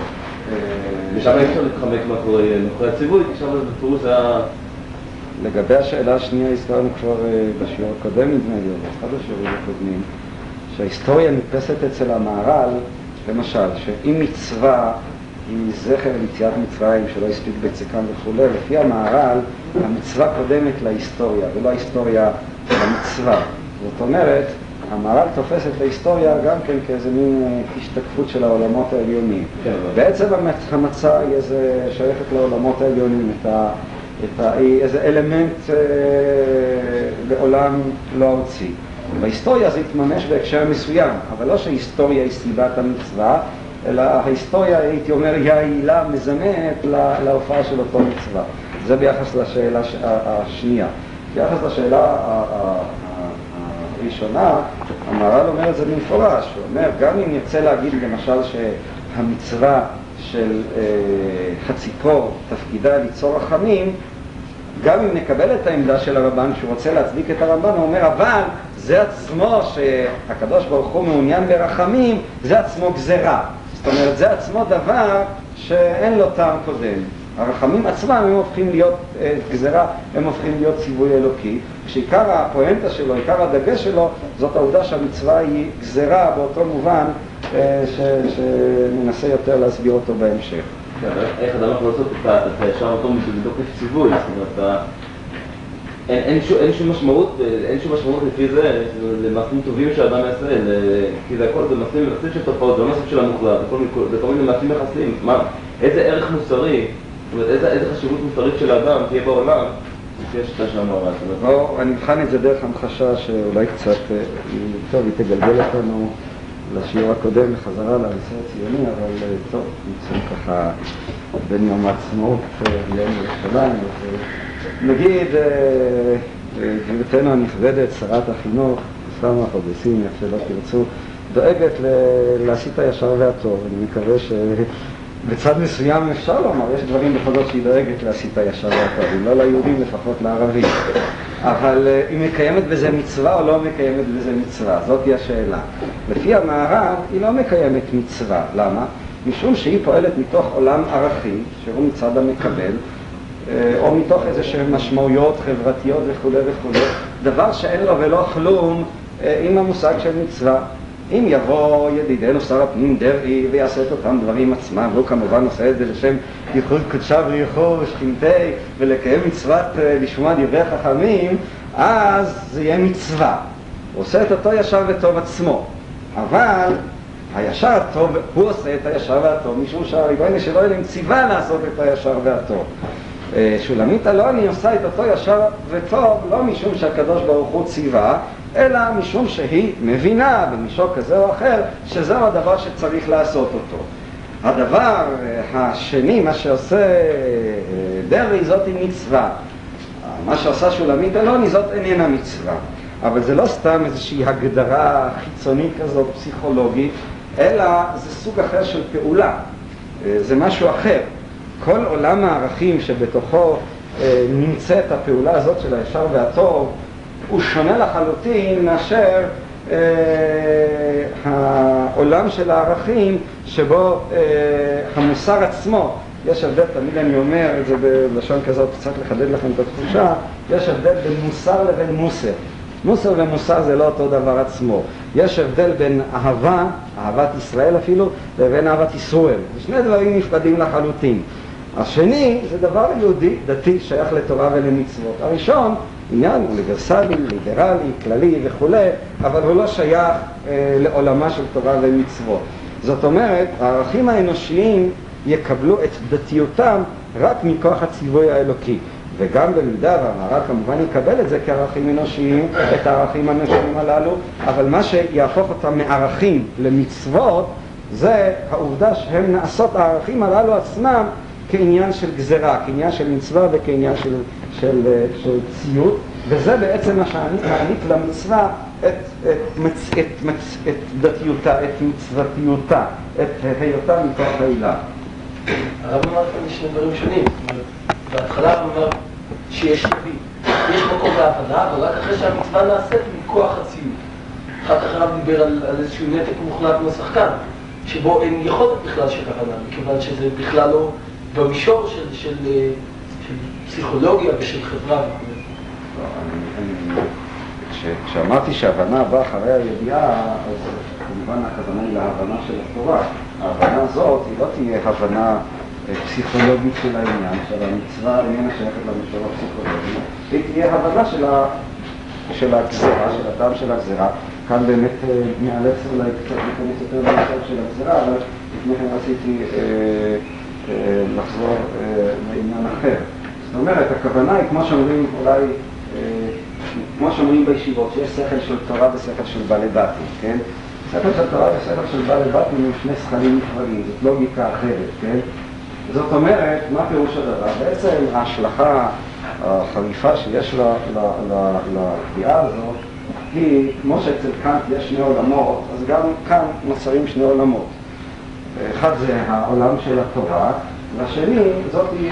ושם אי אפשר להתחמק מאחורי הציווי, כי שם זה בפירוש זה היה... לגבי השאלה השנייה, הזכרנו כבר בשיעור הקודם, נדמה לי, אחד השיעורים הקודמים, שההיסטוריה נתפסת אצל המהר"ל, למשל, שאם מצווה היא זכר ליציאת מצרים שלא הספיק בצקם וכו', לפי המהר"ל, המצווה קודמת להיסטוריה, ולא ההיסטוריה למצווה. זאת אומרת, המהר"ל תופס את ההיסטוריה גם כן כאיזה מין השתקפות של העולמות העליונים. בעצם המצה היא שייכת לעולמות העליונים, איזה אלמנט בעולם לא ארצי. בהיסטוריה זה יתממש בהקשר מסוים, אבל לא שההיסטוריה היא סיבת המצווה, אלא ההיסטוריה, הייתי אומר, היא העילה מזמנת להופעה של אותו מצווה. זה ביחס לשאלה השנייה. ביחס לשאלה הראשונה, המהר"ל אומר את זה במפורש. הוא אומר, גם אם יצא להגיד למשל שהמצווה של הציפור תפקידה ליצור רחמים, גם אם נקבל את העמדה של הרמב"ן, שהוא רוצה להצדיק את הרמב"ן, הוא אומר, אבל זה עצמו שהקדוש ברוך הוא מעוניין ברחמים, זה עצמו גזרה. זאת אומרת, זה עצמו דבר שאין לו טעם קודם. הרחמים עצמם הם הופכים להיות גזרה, הם הופכים להיות ציווי אלוקי, כשעיקר הפואנטה שלו, עיקר הדגש שלו, זאת העובדה שהמצווה היא גזרה באותו מובן שננסה יותר להסביר אותו בהמשך. איך אדם יכול לעשות את הישר אותו מתוקף ציווי? זאת אומרת, אין שום משמעות לפי זה למעשים טובים שהאדם יעשה, כי זה הכל, זה מעשים של תופעות, זה לא מעשים של המוחלט, זה כל מיני מעשים יחסיים. איזה ערך מוסרי, זאת אומרת, איזה חשיבות מוסרית של האדם תהיה בעולם, לפי השיטה של המהר"ל? בואו, אני אבחן את זה דרך המחשה שאולי קצת, טוב, היא תגלגל אותנו לשיעור הקודם בחזרה לנושא הציוני, אבל טוב, נמצאים ככה בין יום העצמאות ליום ירושלים. נגיד, גברתנו הנכבדת, שרת החינוך, סלמה חודשים, איך שלא תרצו, דואגת לעשית הישר והטוב. אני מקווה שבצד מסוים אפשר לומר, יש דברים בכל זאת שהיא דואגת לעשית הישר והטוב, אם לא ליהודים לפחות לערבים. אבל היא מקיימת בזה מצווה או לא מקיימת בזה מצווה? זאת היא השאלה. לפי המערב היא לא מקיימת מצווה. למה? משום שהיא פועלת מתוך עולם ערכים, שהוא מצד המקבל, או מתוך איזה שהן משמעויות חברתיות וכו' וכו', דבר שאין לו ולא כלום עם המושג של מצווה. אם יבוא ידידנו שר הפנים דרעי ויעשה את אותם דברים עצמם, והוא כמובן עושה את זה לשם ייחוד קודשה וייחוד שכינתי ולקיים מצוות לשמוע דברי חכמים, אז זה יהיה מצווה. הוא עושה את אותו ישר וטוב עצמו, אבל הישר הטוב, הוא עושה את הישר והטוב משום שהריבונו של עולם ציווה לעשות את הישר והטוב. שולמית אלוני עושה את אותו ישר וטוב לא משום שהקדוש ברוך הוא ציווה, אלא משום שהיא מבינה במישור כזה או אחר שזהו הדבר שצריך לעשות אותו. הדבר השני, מה שעושה דרעי, זאת היא מצווה. מה שעושה שולמית אלוני זאת איננה מצווה. אבל זה לא סתם איזושהי הגדרה חיצונית כזאת פסיכולוגית, אלא זה סוג אחר של פעולה. זה משהו אחר. כל עולם הערכים שבתוכו נמצאת הפעולה הזאת של הישר והטוב, הוא שונה לחלוטין מאשר העולם של הערכים שבו המוסר עצמו, יש הבדל, תמיד אני אומר את זה בלשון כזאת, קצת לחדד לכם את התחושה, יש הבדל בין מוסר לבין מוסר. מוסר ומוסר זה לא אותו דבר עצמו. יש הבדל בין אהבה, אהבת ישראל אפילו, לבין אהבת ישראל. זה שני דברים נפרדים לחלוטין. השני זה דבר יהודי, דתי, שייך לתורה ולמצוות. הראשון, עניין אוניברסלי, ליברלי, כללי וכו', אבל הוא לא שייך לעולמה של תורה ומצוות. זאת אומרת, הערכים האנושיים יקבלו את דתיותם רק מכוח הציווי האלוקי. וגם במידה, והמערב כמובן יקבל את זה כערכים אנושיים, את הערכים האנושיים הללו, אבל מה שיהפוך אותם מערכים למצוות, זה העובדה שהם נעשות הערכים הללו עצמם כעניין של גזרה, כעניין של מצווה וכעניין של ציות, וזה בעצם מה שמעניק למצווה את דתיותה, את מצוותיותה, את היותה מתוך העילה. הרב אמר כאן שני דברים שונים. בהתחלה הוא אמר שיש נביא, יש מקום להבנה, אבל רק אחרי שהמצווה נעשית מכוח הציות. אחר כך הרב דיבר על איזשהו נתק מוחלט מהשחקן, שבו אין יכולת בכלל של הבנה, מכיוון שזה בכלל לא במישור של פסיכולוגיה ושל חברה. כשאמרתי שההבנה באה אחרי הידיעה, אז כמובן הכוונה היא להבנה של התורה. ההבנה הזאת היא לא תהיה הבנה פסיכולוגית של העניין, של המצווה איננה שייכת למישור הפסיכולוגי, היא תהיה הבנה של הגזרה, של הטעם של הגזרה. כאן באמת נאלץ אולי קצת להיכנס יותר במצב של הגזרה, אבל לפני כן רציתי לחזור לעניין אחר. זאת אומרת, הכוונה היא, כמו שאומרים אולי, כמו שאומרים בישיבות, שיש שכל של תורה ושכל של בעלי בתים, כן? שכל של תורה ושכל של בעלי בתים הם שני שכלים נפרדים, זאת לוגיקה אחרת, כן? זאת אומרת, מה פירוש הדבר? בעצם ההשלכה החריפה שיש לקביעה הזאת היא, כמו שאצל קאנט יש שני עולמות, אז גם כאן נוצרים שני עולמות. אחד זה העולם של התורה, והשני זאת היא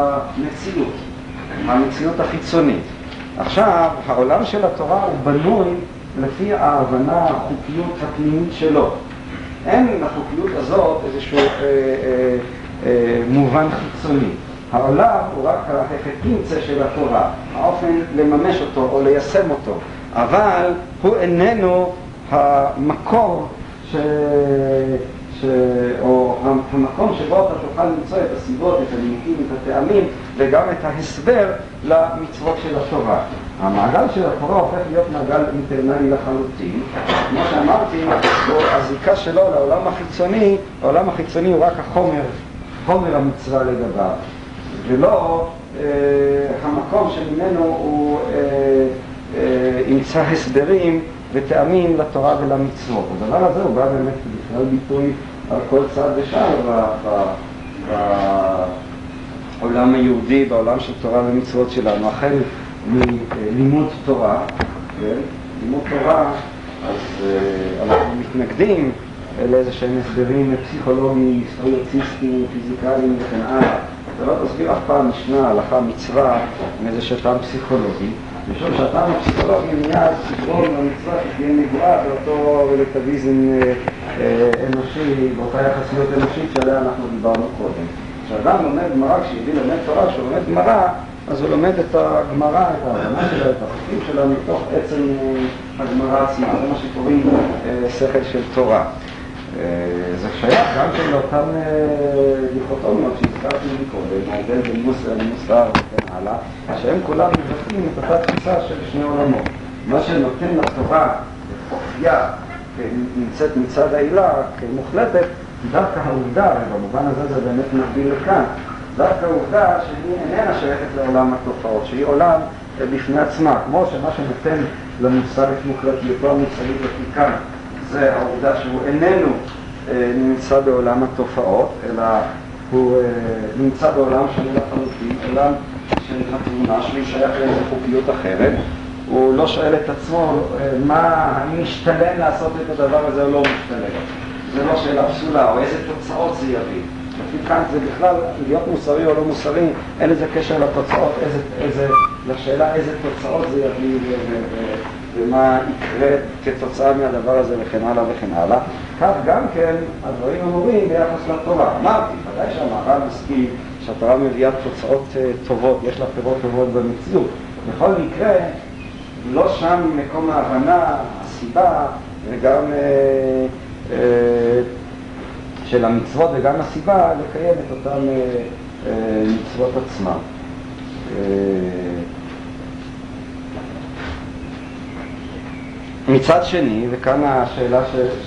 המציאות החיצונית. עכשיו, העולם של התורה הוא בנוי לפי ההבנה החוקיות הפנימית שלו. אין לחוקיות הזאת איזשהו מובן חיצוני. העולם הוא רק החלקימצה של התורה, האופן לממש אותו או ליישם אותו, אבל הוא איננו המקור או המקום שבו אתה תוכל למצוא את הסיבות, את הנימוקים, את הטעמים וגם את ההסבר למצוות של התורה. המעגל של התורה הופך להיות מעגל אינטרנלי לחלוטין. כמו שאמרתי, הזיקה שלו לעולם החיצוני, העולם החיצוני הוא רק חומר המצווה לגביו, ולא המקום שממנו הוא ימצא הסברים וטעמים לתורה ולמצוות. הדבר הזה הוא בא באמת בכלל ביטוי על כל צד ושער בעולם היהודי, בעולם של תורה ומצוות שלנו. החל מלימוד תורה, לימוד תורה, אז אנחנו מתנגדים לאיזה שהם הסברים פסיכולוגיים, היסטוריוציסטיים, פיזיקליים וכן הלאה. זה לא תסביר אף פעם משנה, הלכה, מצווה, עם איזה שטעם פסיכולוגי. משום שהטעם הפסיכולוגי מיד תגרום למצווה שתהיה נגועה באותו רלטיביזם אנושי, באותה יחסיות אנושית שעליה אנחנו דיברנו קודם. כשאדם לומד גמרא, כשיהודי לומד תורה, כשהוא לומד גמרא, אז הוא לומד את הגמרא, את ההבנה שלה, את החוקים שלה, מתוך עצם הגמרא עצמה. זה מה שקוראים שכל של תורה. זה שייך גם כן לאותן דיכוטומיות שהזכרתי מקודם, ההבדל בין מוסר למוסר וכן הלאה, שהם כולם מבטאים את אותה תפיסה של שני עולמות. מה שנותן לתורה אופייה נמצאת מצד העילה כמוחלטת, דווקא העובדה, ובמובן הזה זה באמת מביא לכאן, דווקא העובדה שהיא איננה שייכת לעולם התופעות, שהיא עולם בפני עצמה, כמו שמה שנותן למוסר את מוחלטיותו המוסרית לכאן, זה העובדה שהוא איננו נמצא בעולם התופעות, אלא הוא נמצא בעולם של לחלוטין, עולם של התמונה, שהוא שייך לאיזו חוקיות אחרת. הוא לא שואל את עצמו האם משתלם לעשות את הדבר הזה או לא משתלם. זה לא שאלה פסולה, או איזה תוצאות זה יביא. כאן זה בכלל להיות מוסרי או לא מוסרי, אין איזה קשר לתוצאות, לשאלה איזה תוצאות זה יביא ומה יקרה כתוצאה מהדבר הזה וכן הלאה וכן הלאה. כך גם כן הדברים אמורים ביחס לתורה. אמרתי, ודאי שהמהר"ל מסכים שהתורה מביאה תוצאות טובות, יש לה פירות טובות במציאות. בכל מקרה, לא שם מקום ההבנה, הסיבה וגם של המצוות וגם הסיבה לקיים את אותן מצוות עצמם. מצד שני, וכאן השאלה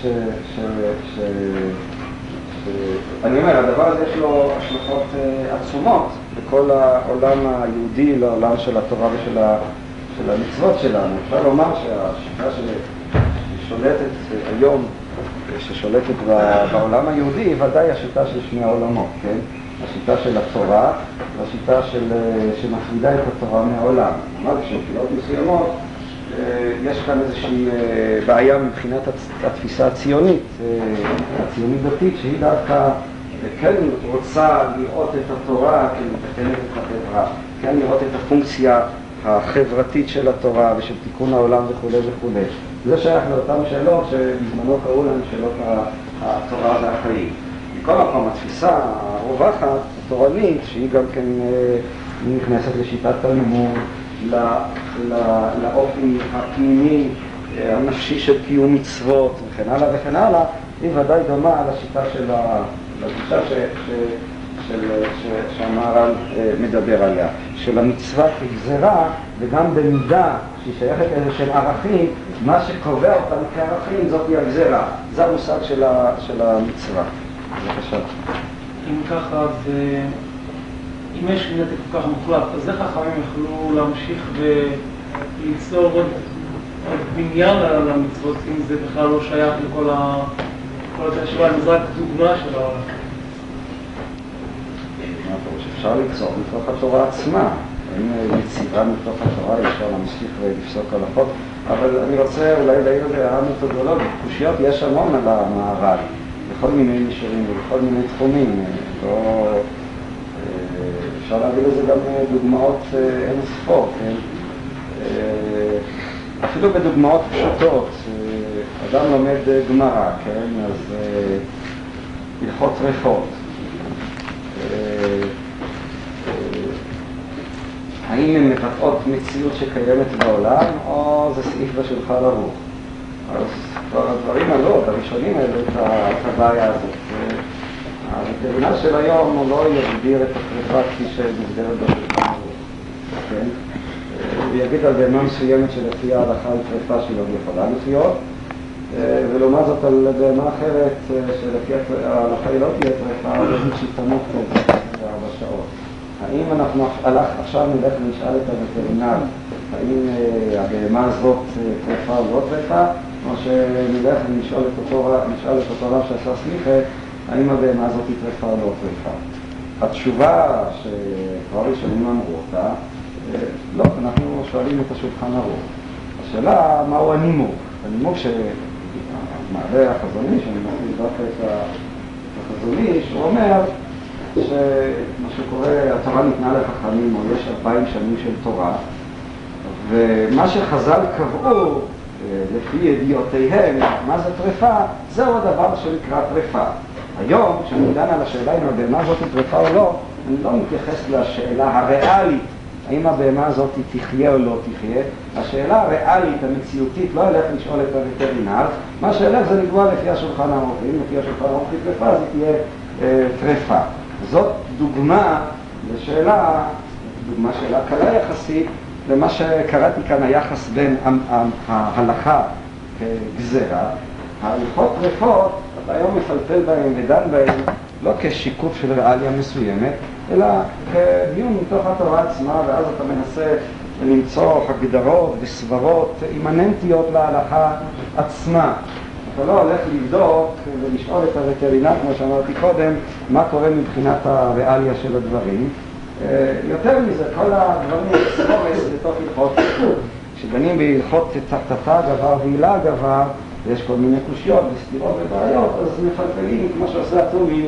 אני אומר, הדבר הזה יש לו השלכות עצומות בכל העולם היהודי, לעולם של התורה ושל המצוות שלנו. אפשר לומר שהשיטה ששולטת היום, ששולטת בעולם היהודי, היא ודאי השיטה של שני העולמות, כן? השיטה של התורה והשיטה שמפרידה את התורה מהעולם. אמרתי שבחילות מסוימות יש כאן איזושהי בעיה מבחינת התפיסה הציונית, הציונית דתית, שהיא דווקא כן רוצה לראות את התורה כמתקנת את החברה, כן לראות את הפונקציה החברתית של התורה ושל תיקון העולם וכו' וכו'. זה שייך לאותן שאלות שבזמנו קראו להן שאלות התורה והחיים. מכל מקום, התפיסה הרווחת, התורנית, שהיא גם כן נכנסת לשיטת הלימוד, לאופי הפנימי, הנפשי של קיום מצוות וכן הלאה וכן הלאה, היא ודאי דומה לשיטה לגישה שהמהר"ל מדבר עליה, של המצווה כגזרה וגם במידה שהיא שייכת איזה של ערכים, מה שקובע אותם כערכים זאת היא הגזרה, זה המושג של המצווה. בבקשה. אם ככה, אם יש נתק כל כך מוחלט, אז איך חכמים יכלו להמשיך וליצור עוד בניין על המצוות, אם זה בכלל לא שייך לכל התשובה, אם זה רק דוגמה של העולם? אפשר ליצור מתוך התורה עצמה, אם יצירה מתוך התורה אפשר להמשיך ולפסוק הלכות, אבל אני רוצה אולי להעיר על הערה מתודולוגית. קושיות יש המון על המהר"ל, בכל מיני מישורים ובכל מיני תחומים. אפשר להביא לזה גם דוגמאות אין ספור, כן? אפילו בדוגמאות פשוטות, אדם לומד גמרא, כן? אז הלכות טרפות. האם הן מבטאות מציאות שקיימת בעולם, או זה סעיף בשולחן ערוך? אז הדברים הלא, הראשונים האלה, את הבעיה הזאת. המדינה של היום הוא לא יגדיר את הטרפה כפי שמוגדרת בשולחן ערוך. כן? הוא יגיד על בהמה מסוימת שלפי ההלכה היא טרפה שלא יכולה לחיות, ולעומת זאת על בהמה אחרת שלפי ההלכה היא לא תהיה טרפה, אבל שהיא תמות 24 שעות. האם אנחנו עכשיו נלך ונשאל את הווטרינר, האם הבהמה הזאת טרפה או לא טרפה, או שנלך ונשאל את אותו רב שעשה סליחה, האם הבהמה הזאת היא טרפה או לא טרפה? התשובה שכבר ראשונים אמרו אותה, לא, אנחנו שואלים את השולחן ערוך. השאלה, מהו הנימוק? הנימוק שמעלה החזון איש, אני מנסה דווקא את החזון איש, הוא אומר שמה שקורה, התורה ניתנה לחכמים, או יש 2000 שנים של תורה, ומה שחז"ל קבעו, לפי ידיעותיהם, מה זה טרפה, זהו הדבר שנקרא טרפה. היום, כשאני דן על השאלה אם הבהמה הזאת היא טרפה או לא, אני לא מתייחס לשאלה הריאלית, האם הבהמה הזאת תחיה או לא תחיה. השאלה הריאלית, המציאותית, לא אלך לשאול את הווטרינר, מה שאלך זה לקבוע לפי השולחן ערוך, ואם לפי השולחן ערוך היא טרפה, אז היא תהיה טרפה. זאת דוגמה לשאלה, שאלה קלה יחסית, למה שקראתי כאן היחס בין ההלכה כגזרה. ההלכות טרפות, אתה היום מפלפל בהם ודן בהם לא כשיקוף של ריאליה מסוימת, אלא כדיון מתוך התורה עצמה, ואז אתה מנסה למצוא הגדרות וסברות אימננטיות להלכה עצמה. אתה לא הולך לבדוק ולשאול את הווטרינר, כמו שאמרתי קודם, מה קורה מבחינת הריאליה של הדברים. יותר מזה, כל הדברים ספורס בתוך הלכות טרפות. כשדנים בהלכות תתא גבר והילה גבר, ויש כל מיני קושיות וסתירות ובעיות, אז מפלפלים, כמו שעושה התומים,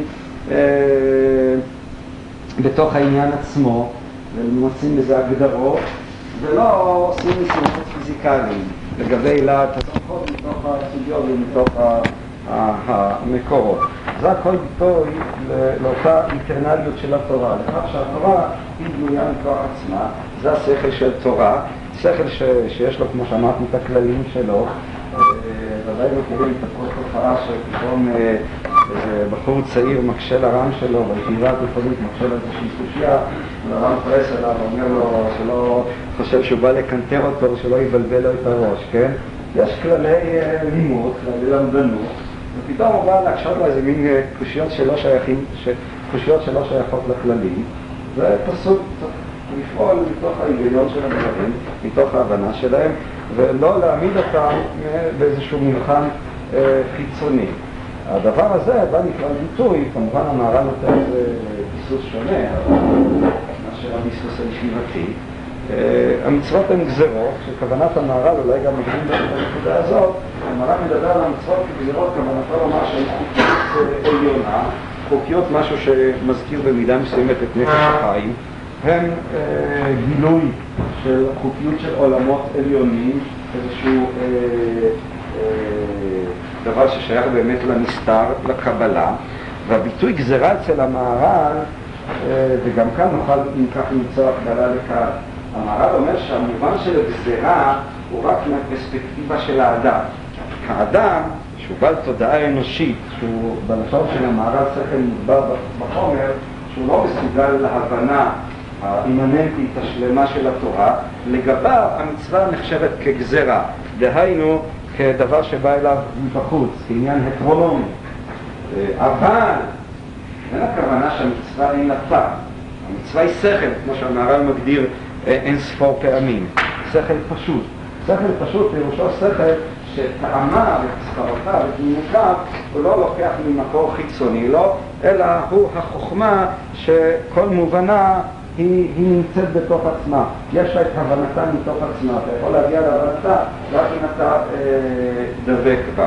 בתוך העניין עצמו, ומוצאים בזה הגדרות, ולא עושים ניסיונות פיזיקליים לגבי הילה תתחות מתוך הסוגיות ומתוך המקורות. זה הכל ביטוי לאותה אינטרנליות של התורה, לכך שהתורה היא בנויה מכוח עצמה, זה השכל של תורה, שכל שיש לו, כמו שאמרתי, את הכללים שלו. ודאי מכירים את כל תופעה שפתאום בחור צעיר מקשה לרם שלו, בישיבה התיכונית מקשה לו איזושהי קושיה, והרם כועס עליו ואומר לו שלא חושב שהוא בא לקנטר אותו ושלא יבלבל לו את הראש, כן? יש כללי לימוד, כללי למדנות, ופתאום הוא בא להקשות לו איזה מין קושיות שלא שייכות לכללים. זה פסוק לפעול מתוך ההיגיון של הדברים, מתוך ההבנה שלהם, ולא להעמיד אותם באיזשהו מבחן חיצוני. הדבר הזה בא נקרא ביטוי, כמובן המהר"ל נותן ביסוס שונה, מאשר הביסוס הישיבתי. המצוות הן גזרות, שכוונת המהר"ל אולי גם מגדים בנקודה הזאת, המהר"ל מדבר על המצוות כגזרות, כוונתו לומר שהן חוקיות עליונה, חוקיות משהו שמזכיר במידה מסוימת את נפש החיים, הם גילוי של חוקיות של עולמות עליונים, איזשהו דבר ששייך באמת לנסתר, לקבלה, והביטוי גזרה אצל המהר"ל, וגם כאן נוכל אם כך למצוא הקבלה לכך, המהר"ל אומר שהמובן של הגזרה הוא רק מהפרספקטיבה של האדם. האדם, שהוא בעל תודעה אנושית, שהוא בלשון של המהר"ל שכל מוגבר בחומר, שהוא לא מסוגל להבנה האימננטית השלמה של התורה, לגביו המצווה נחשבת כגזרה, דהיינו כדבר שבא אליו מבחוץ, כעניין הטרונומי. אבל אין הכוונה שהמצווה אין לה טעם. המצווה היא שכל, כמו שהמהר"ל מגדיר אין ספור פעמים. שכל פשוט. שכל פשוט פירושו שכל שטעמה וספרותיו ותמימותיו הוא לא לוקח ממקור חיצוני לו, אלא הוא החוכמה שכל מובנה היא נמצאת בתוך עצמה. יש לה את הבנתה מתוך עצמה. אתה יכול להגיע להבנתה רק אם אתה דבק בה.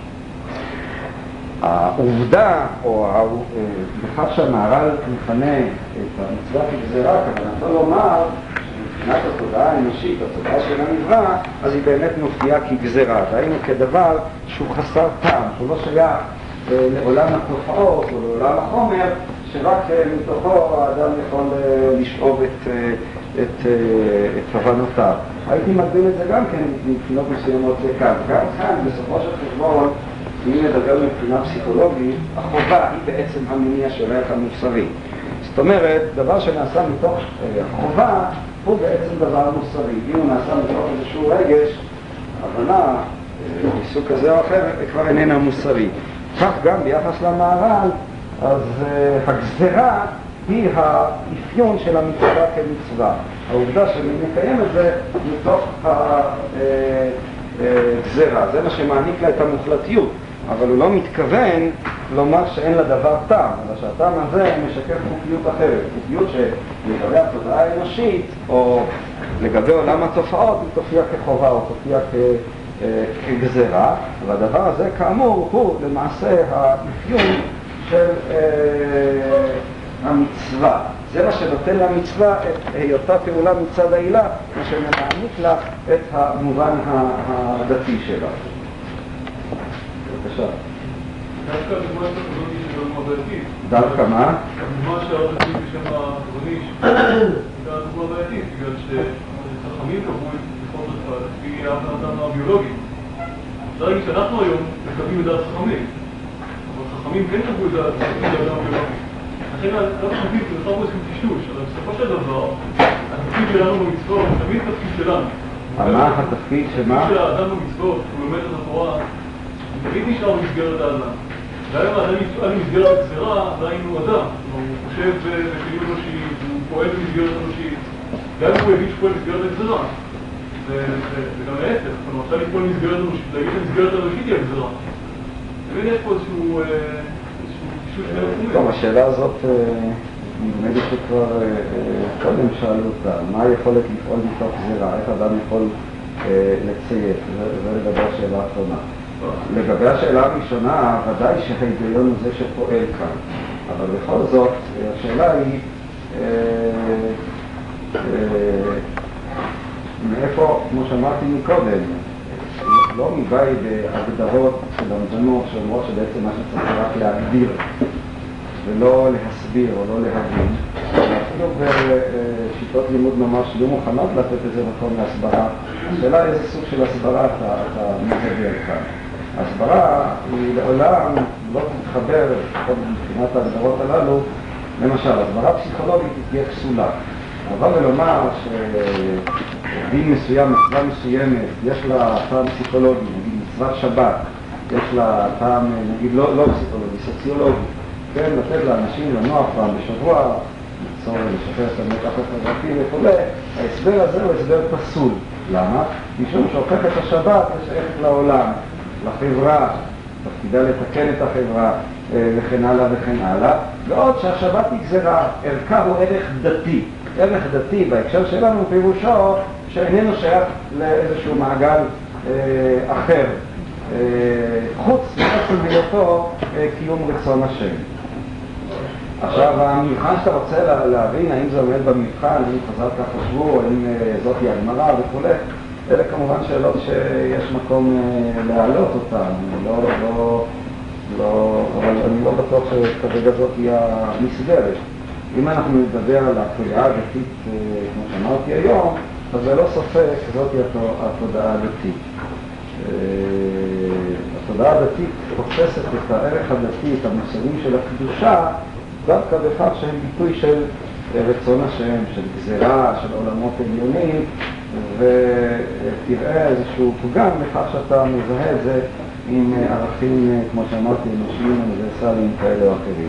העובדה, או בכך שהמהר"ל מכנה את המצווה כגזרה, כוונתו לומר שמבחינת התודעה האנושית, התודעה של הנברא, אז היא באמת מופיעה כגזרה. דהיינו כדבר שהוא חסר טעם, שהוא לא שייך לעולם התופעות או לעולם החומר, שרק מתוכו האדם יכול לשאוב את הבנותיו. הייתי מגביל את זה גם כן מבחינות מסוימות לכאן. גם כאן, בסופו של חשבון, אם נדבר מבחינה פסיכולוגית, החובה היא בעצם המניע של הערך המוסרי. זאת אומרת, דבר שנעשה מתוך החובה הוא בעצם דבר מוסרי. אם הוא נעשה מתוך איזשהו רגש, הבנה, מסוג כזה או אחר, כבר איננה מוסרי. כך גם ביחס למהר"ל, אז הגזרה היא האפיון של המצווה כמצווה. העובדה שאני מקיים את זה מתוך הגזרה. זה מה שמעניק לה את המוחלטיות. אבל הוא לא מתכוון לומר שאין לה דבר טעם, אלא שהטעם הזה משקף חוקיות אחרת. חוקיות שלגבי התודעה האנושית, או לגבי עולם התופעות, היא תופיע כחובה או תופיע כגזרה. והדבר הזה, כאמור, הוא למעשה האפיון של המצווה. זה מה שנותן למצווה את היותה פעולה מצד העילה, מה שמעניק לה את המובן הדתי שלה. בבקשה. דווקא הדוגמה של החזוניש היא דוגמה בעייתית. דווקא מה? הדוגמה שהרבתי בשם החזוניש הייתה דוגמה בעייתית, בגלל שחכמים קבעו את הלכות אחד לפי הבנתם הביולוגית. זה להגיד שאנחנו היום מקבלים את דעת חכמים, אבל חכמים כן קבעו את דעת הביולוגית. לכן לא חכמים כי נוצר פה איזשהו טשטוש, אבל בסופו של דבר התפקיד שלנו במצוות תמיד תפקיד שלנו. מה התפקיד שמה? התפקיד של האדם במצוות, הוא לומד את התורה, תמיד נשאר במסגרת האדם. גם אם האדם יצא במסגרת הגזרה, עדיין הוא אדם. הוא חושב בכלים אנושיים, הוא פועל במסגרת אנושית. גם אם הוא יגיד שפועל במסגרת הגזרה. זה גם להפך, אבל עכשיו לפעול במסגרת אנושית, להגיד שהמסגרת האנושית היא הגזרה. תמיד יש פה איזשהו טישוש בין התחומים. טוב, השאלה הזאת נדמה לי שכבר קודם שאלו אותה, מה היכולת לפעול מתוך גזרה? איך אדם יכול לציית? זה לגבי השאלה האחרונה. לגבי השאלה הראשונה, ודאי שההיגיון הוא זה שפועל כאן, אבל בכל זאת, השאלה היא מאיפה, כמו שאמרתי מקודם, לא מבאי בהגדרות של המזונות שאומרות שבעצם מה שצריך רק להגדיר ולא להסביר או לא להבין, אפילו בשיטות לימוד ממש לא מוכנות לתת איזה מקום להסברה. השאלה איזה סוג של הסברה אתה מדבר כאן. ההסברה היא לעולם לא תתחבר, מבחינת ההגדרות הללו, למשל, הסברה פסיכולוגית תהיה פסולה. אבל לומר שדין מסוים, מצווה מסוימת, יש לה טעם פסיכולוגי, נגיד מצוות שבת, יש לה טעם, נגיד לא פסיכולוגי, סוציולוגי, כן, לתת לאנשים לנוח פעם בשבוע, ליצור ולשפר את המתח החברתי וכו', ההסבר הזה הוא הסבר פסול. למה? משום שהופך את השבת לשייך לעולם, לחברה, תפקידה לתקן את החברה וכן הלאה וכן הלאה, ועוד שהשבת היא גזרה, ערכה הוא ערך דתי. ערך דתי בהקשר שלנו פירושו שאיננו שייך לאיזשהו מעגל אחר, חוץ מעצם היותו קיום רצון השם. עכשיו, המבחן שאתה רוצה להבין האם זה עומד במבחן, האם חז"ל כך חשבו, האם זאת היא הגמרא וכו', אלה כמובן שאלות שיש מקום להעלות אותן, אבל אני לא בטוח שכרגע זאת היא המסגרת. אם אנחנו נדבר על הקריאה הדתית, כמו שאמרתי היום, אז זה לא ספק, זאת היא התודעה הדתית. התודעה הדתית תופסת את הערך הדתי, את המושגים של הקדושה, דווקא בכך שהם ביטוי של רצון השם, של גזירה, של עולמות עליונים, ותראה איזשהו פגם בכך שאתה מזהה את זה עם ערכים, כמו שאמרתי, אנושיים, אוניברסליים כאלה או אחרים.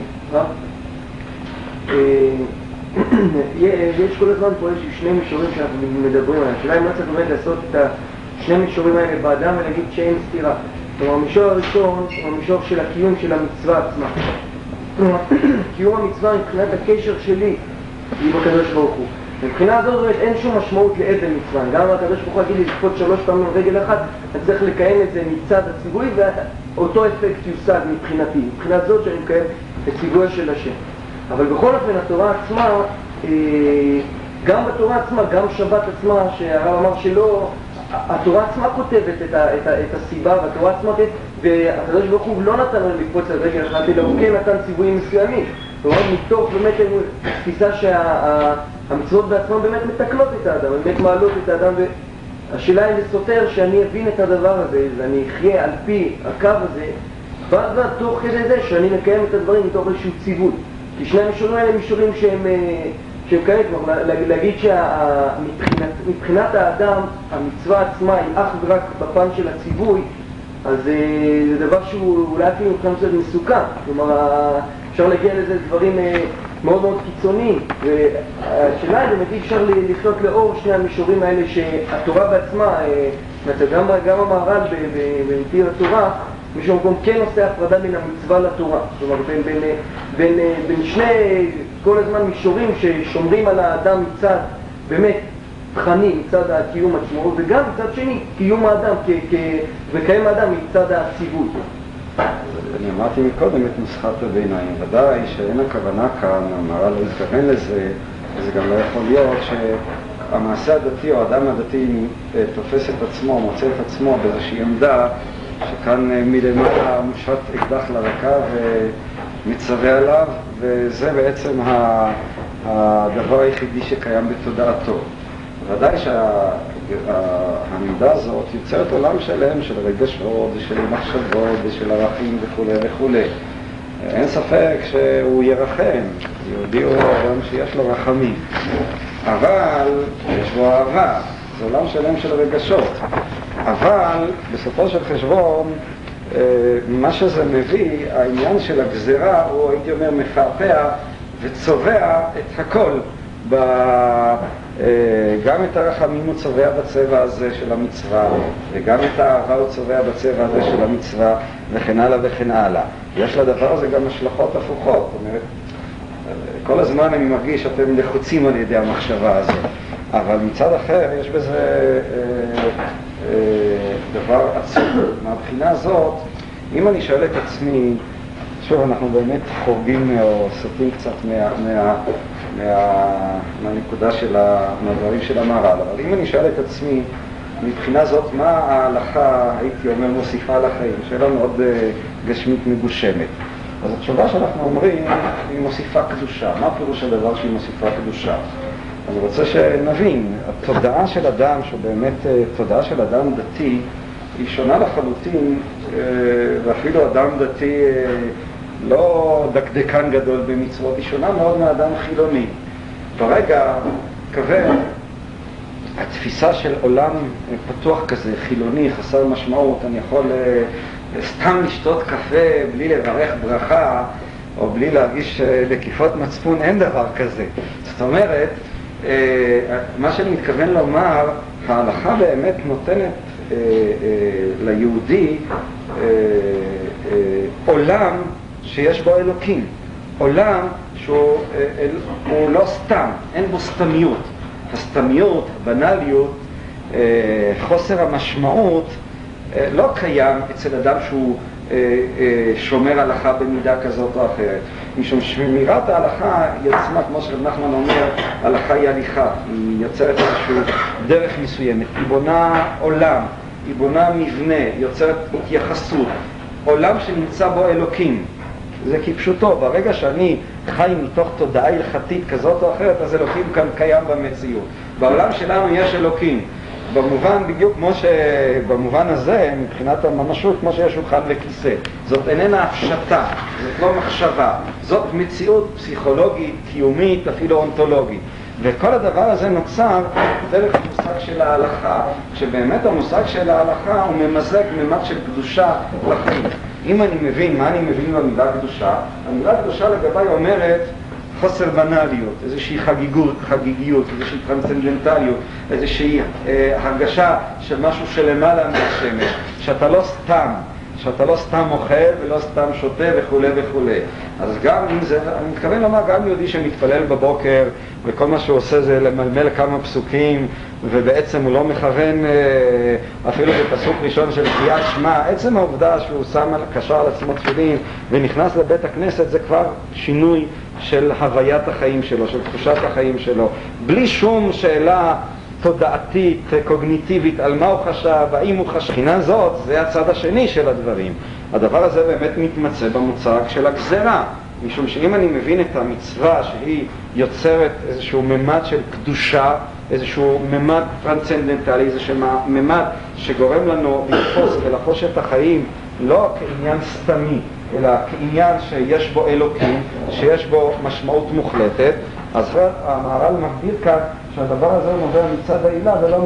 יש כל הזמן פה איזשהו שני מישורים שאנחנו מדברים עליהם. השאלה אם לא צריך באמת לעשות את השני מישורים האלה באדם ולהגיד שאין סתירה. כלומר, המישור הראשון הוא המישור של הקיום של המצווה עצמה. קיום המצווה מבחינת הקשר שלי עם הקדוש ברוך הוא. מבחינה הזאת באמת אין שום משמעות לאבן מצווה. גם אם הקדוש ברוך הוא יגיד לי לקפוץ 3 פעמים רגל אחת, אני צריך לקיים את זה מצד הציווי, ואותו אפקט יושג מבחינתי. מבחינת זאת שאני מקיים את ציווי של השם. אבל בכל אופן התורה עצמה, גם בתורה עצמה, גם שבת עצמה, שהרב אמר שלא, התורה עצמה כותבת את הסיבה, והתורה עצמה כותבת, והקדוש ברוך הוא לא נתן לנו לקפוץ על רגל אחת, אלא הוא כן נתן ציוויים מסוימים. כלומר, מתוך באמת תפיסה שהמצוות בעצמן באמת מתקנות את האדם, באמת מעלות את האדם, והשאלה היא לסותר שאני אבין את הדבר הזה, ואני אחיה על פי הקו הזה, ועד תוך כדי זה שאני מקיים את הדברים מתוך איזשהו ציווי. כי שני המישורים האלה מישורים שהם כאלה, כלומר, להגיד שמבחינת האדם, המצווה עצמה היא אך ורק בפן של הציווי, אז זה דבר שהוא אולי אפילו מבחינת זה מסוכן. כלומר, אפשר להגיע לזה דברים מאוד מאוד קיצוניים, והשאלה היא באמת אפשר לחיות לאור שני המישורים האלה שהתורה בעצמה, גם המהר"ל במפיר התורה, משום מקום כן עושה הפרדה בין המצווה לתורה. כלומר, בין שני כל הזמן מישורים ששומרים על האדם מצד באמת תכנים, מצד הקיום עצמו, וגם מצד שני קיום האדם וקיים האדם מצד הציווי. אני אמרתי מקודם את נוסחת הביניים. ודאי שאין הכוונה כאן, המהר"ל לא התכוון לזה, וזה גם לא יכול להיות שהמעשה הדתי או האדם הדתי תופס את עצמו, מוצא את עצמו באיזושהי עמדה, שכאן מלמטה מושט אקדח לרקה ומצווה עליו, וזה בעצם הדבר היחידי שקיים בתודעתו. ודאי שהעמדה הזאת יוצרת עולם שלם של רגשות ושל מחשבות ושל ערכים וכו' וכו'. אין ספק שהוא ירחם, יהודי הוא אדם שיש לו רחמים, אבל יש בו אהבה, זה עולם שלם של רגשות. אבל בסופו של חשבון מה שזה מביא, העניין של הגזרה הוא, הייתי אומר, מפעפע וצובע את הכל. גם את הרחמים הוא צובע בצבע הזה של המצווה, וגם את האהבה הוא צובע בצבע הזה של המצווה, וכן הלאה וכן הלאה. יש לדבר הזה גם השלכות הפוכות. זאת אומרת, כל הזמן אני מרגיש שאתם לחוצים על ידי המחשבה הזאת, אבל מצד אחר יש בזה דבר עצום. מהבחינה הזאת, אם אני שואל את עצמי, שוב, אנחנו באמת חורגים או סוטים קצת מהנקודה מהדברים של המהר"ל, אבל אם אני שואל את עצמי, מבחינה זאת, מה ההלכה, הייתי אומר, מוסיפה לחיים? שאלה מאוד גשמית מגושמת. אז התשובה שאנחנו אומרים, היא מוסיפה קדושה. מה פירוש הדבר שהיא מוסיפה קדושה? אני רוצה שנבין, התודעה של אדם, שבאמת תודעה של אדם דתי, היא שונה לחלוטין, ואפילו אדם דתי לא דקדקן גדול במצוות, היא שונה מאוד מאדם חילוני. ברגע כבד, התפיסה של עולם פתוח כזה, חילוני, חסר משמעות, אני יכול סתם לשתות קפה בלי לברך ברכה, או בלי להרגיש לקיפות מצפון, אין דבר כזה. זאת אומרת, מה שאני מתכוון לומר, ההלכה באמת נותנת ליהודי עולם שיש בו אלוקים, עולם שהוא לא סתם, אין בו סתמיות. הסתמיות, הבנליות, חוסר המשמעות לא קיים אצל אדם שהוא שומר הלכה במידה כזאת או אחרת. משום שמירת ההלכה היא עצמה, כמו שרב נחמן אומר, הלכה היא הליכה, היא יוצרת איזושהי דרך מסוימת, היא בונה עולם, היא בונה מבנה, היא יוצרת התייחסות, עולם שנמצא בו אלוקים. זה כפשוטו, ברגע שאני חי מתוך תודעה הלכתית כזאת או אחרת, אז אלוקים כאן קיים במציאות. בעולם שלנו יש אלוקים. במובן, בדיוק כמו שבמובן הזה, מבחינת הממשות, כמו שיש שולחן וכיסא. זאת איננה הפשטה, זאת לא מחשבה, זאת מציאות פסיכולוגית, קיומית, אפילו אונתולוגית. וכל הדבר הזה נוצר דרך המושג של ההלכה, שבאמת המושג של ההלכה הוא ממזג ממד של קדושה לחיים. אם אני מבין מה אני מבין במילה קדושה, המילה קדושה לגבי אומרת חוסר בנאליות, איזושהי חגיגיות, איזושהי טרנסצנדנטליות, איזושהי הרגשה של משהו שלמעלה מהשמש, שאתה לא סתם אוכל ולא סתם שותה וכו' וכו'. אז גם אם זה, אני מתכוון לומר, גם יהודי שמתפלל בבוקר וכל מה שהוא עושה זה למלמל כמה פסוקים, ובעצם הוא לא מכוון אפילו בפסוק ראשון של קריאת שמע, עצם העובדה שהוא קשר על עצמו תפילין ונכנס לבית הכנסת, זה כבר שינוי של הוויית החיים שלו, של תחושת החיים שלו, בלי שום שאלה תודעתית, קוגניטיבית, על מה הוא חשב, האם הוא חשב. מבחינה זאת, זה הצד השני של הדברים. הדבר הזה באמת מתמצא במוצג של הגזרה, משום שאם אני מבין את המצווה שהיא יוצרת איזשהו ממד של קדושה, איזשהו ממד טרנסצנדנטלי, איזשהו ממד שגורם לנו לתפוס ולחוש את החיים לא כעניין סתמי, אלא כעניין שיש בו אלוקים, שיש בו משמעות מוחלטת, אז המהר"ל מגדיר כאן שהדבר הזה נובע מצד העילה ולא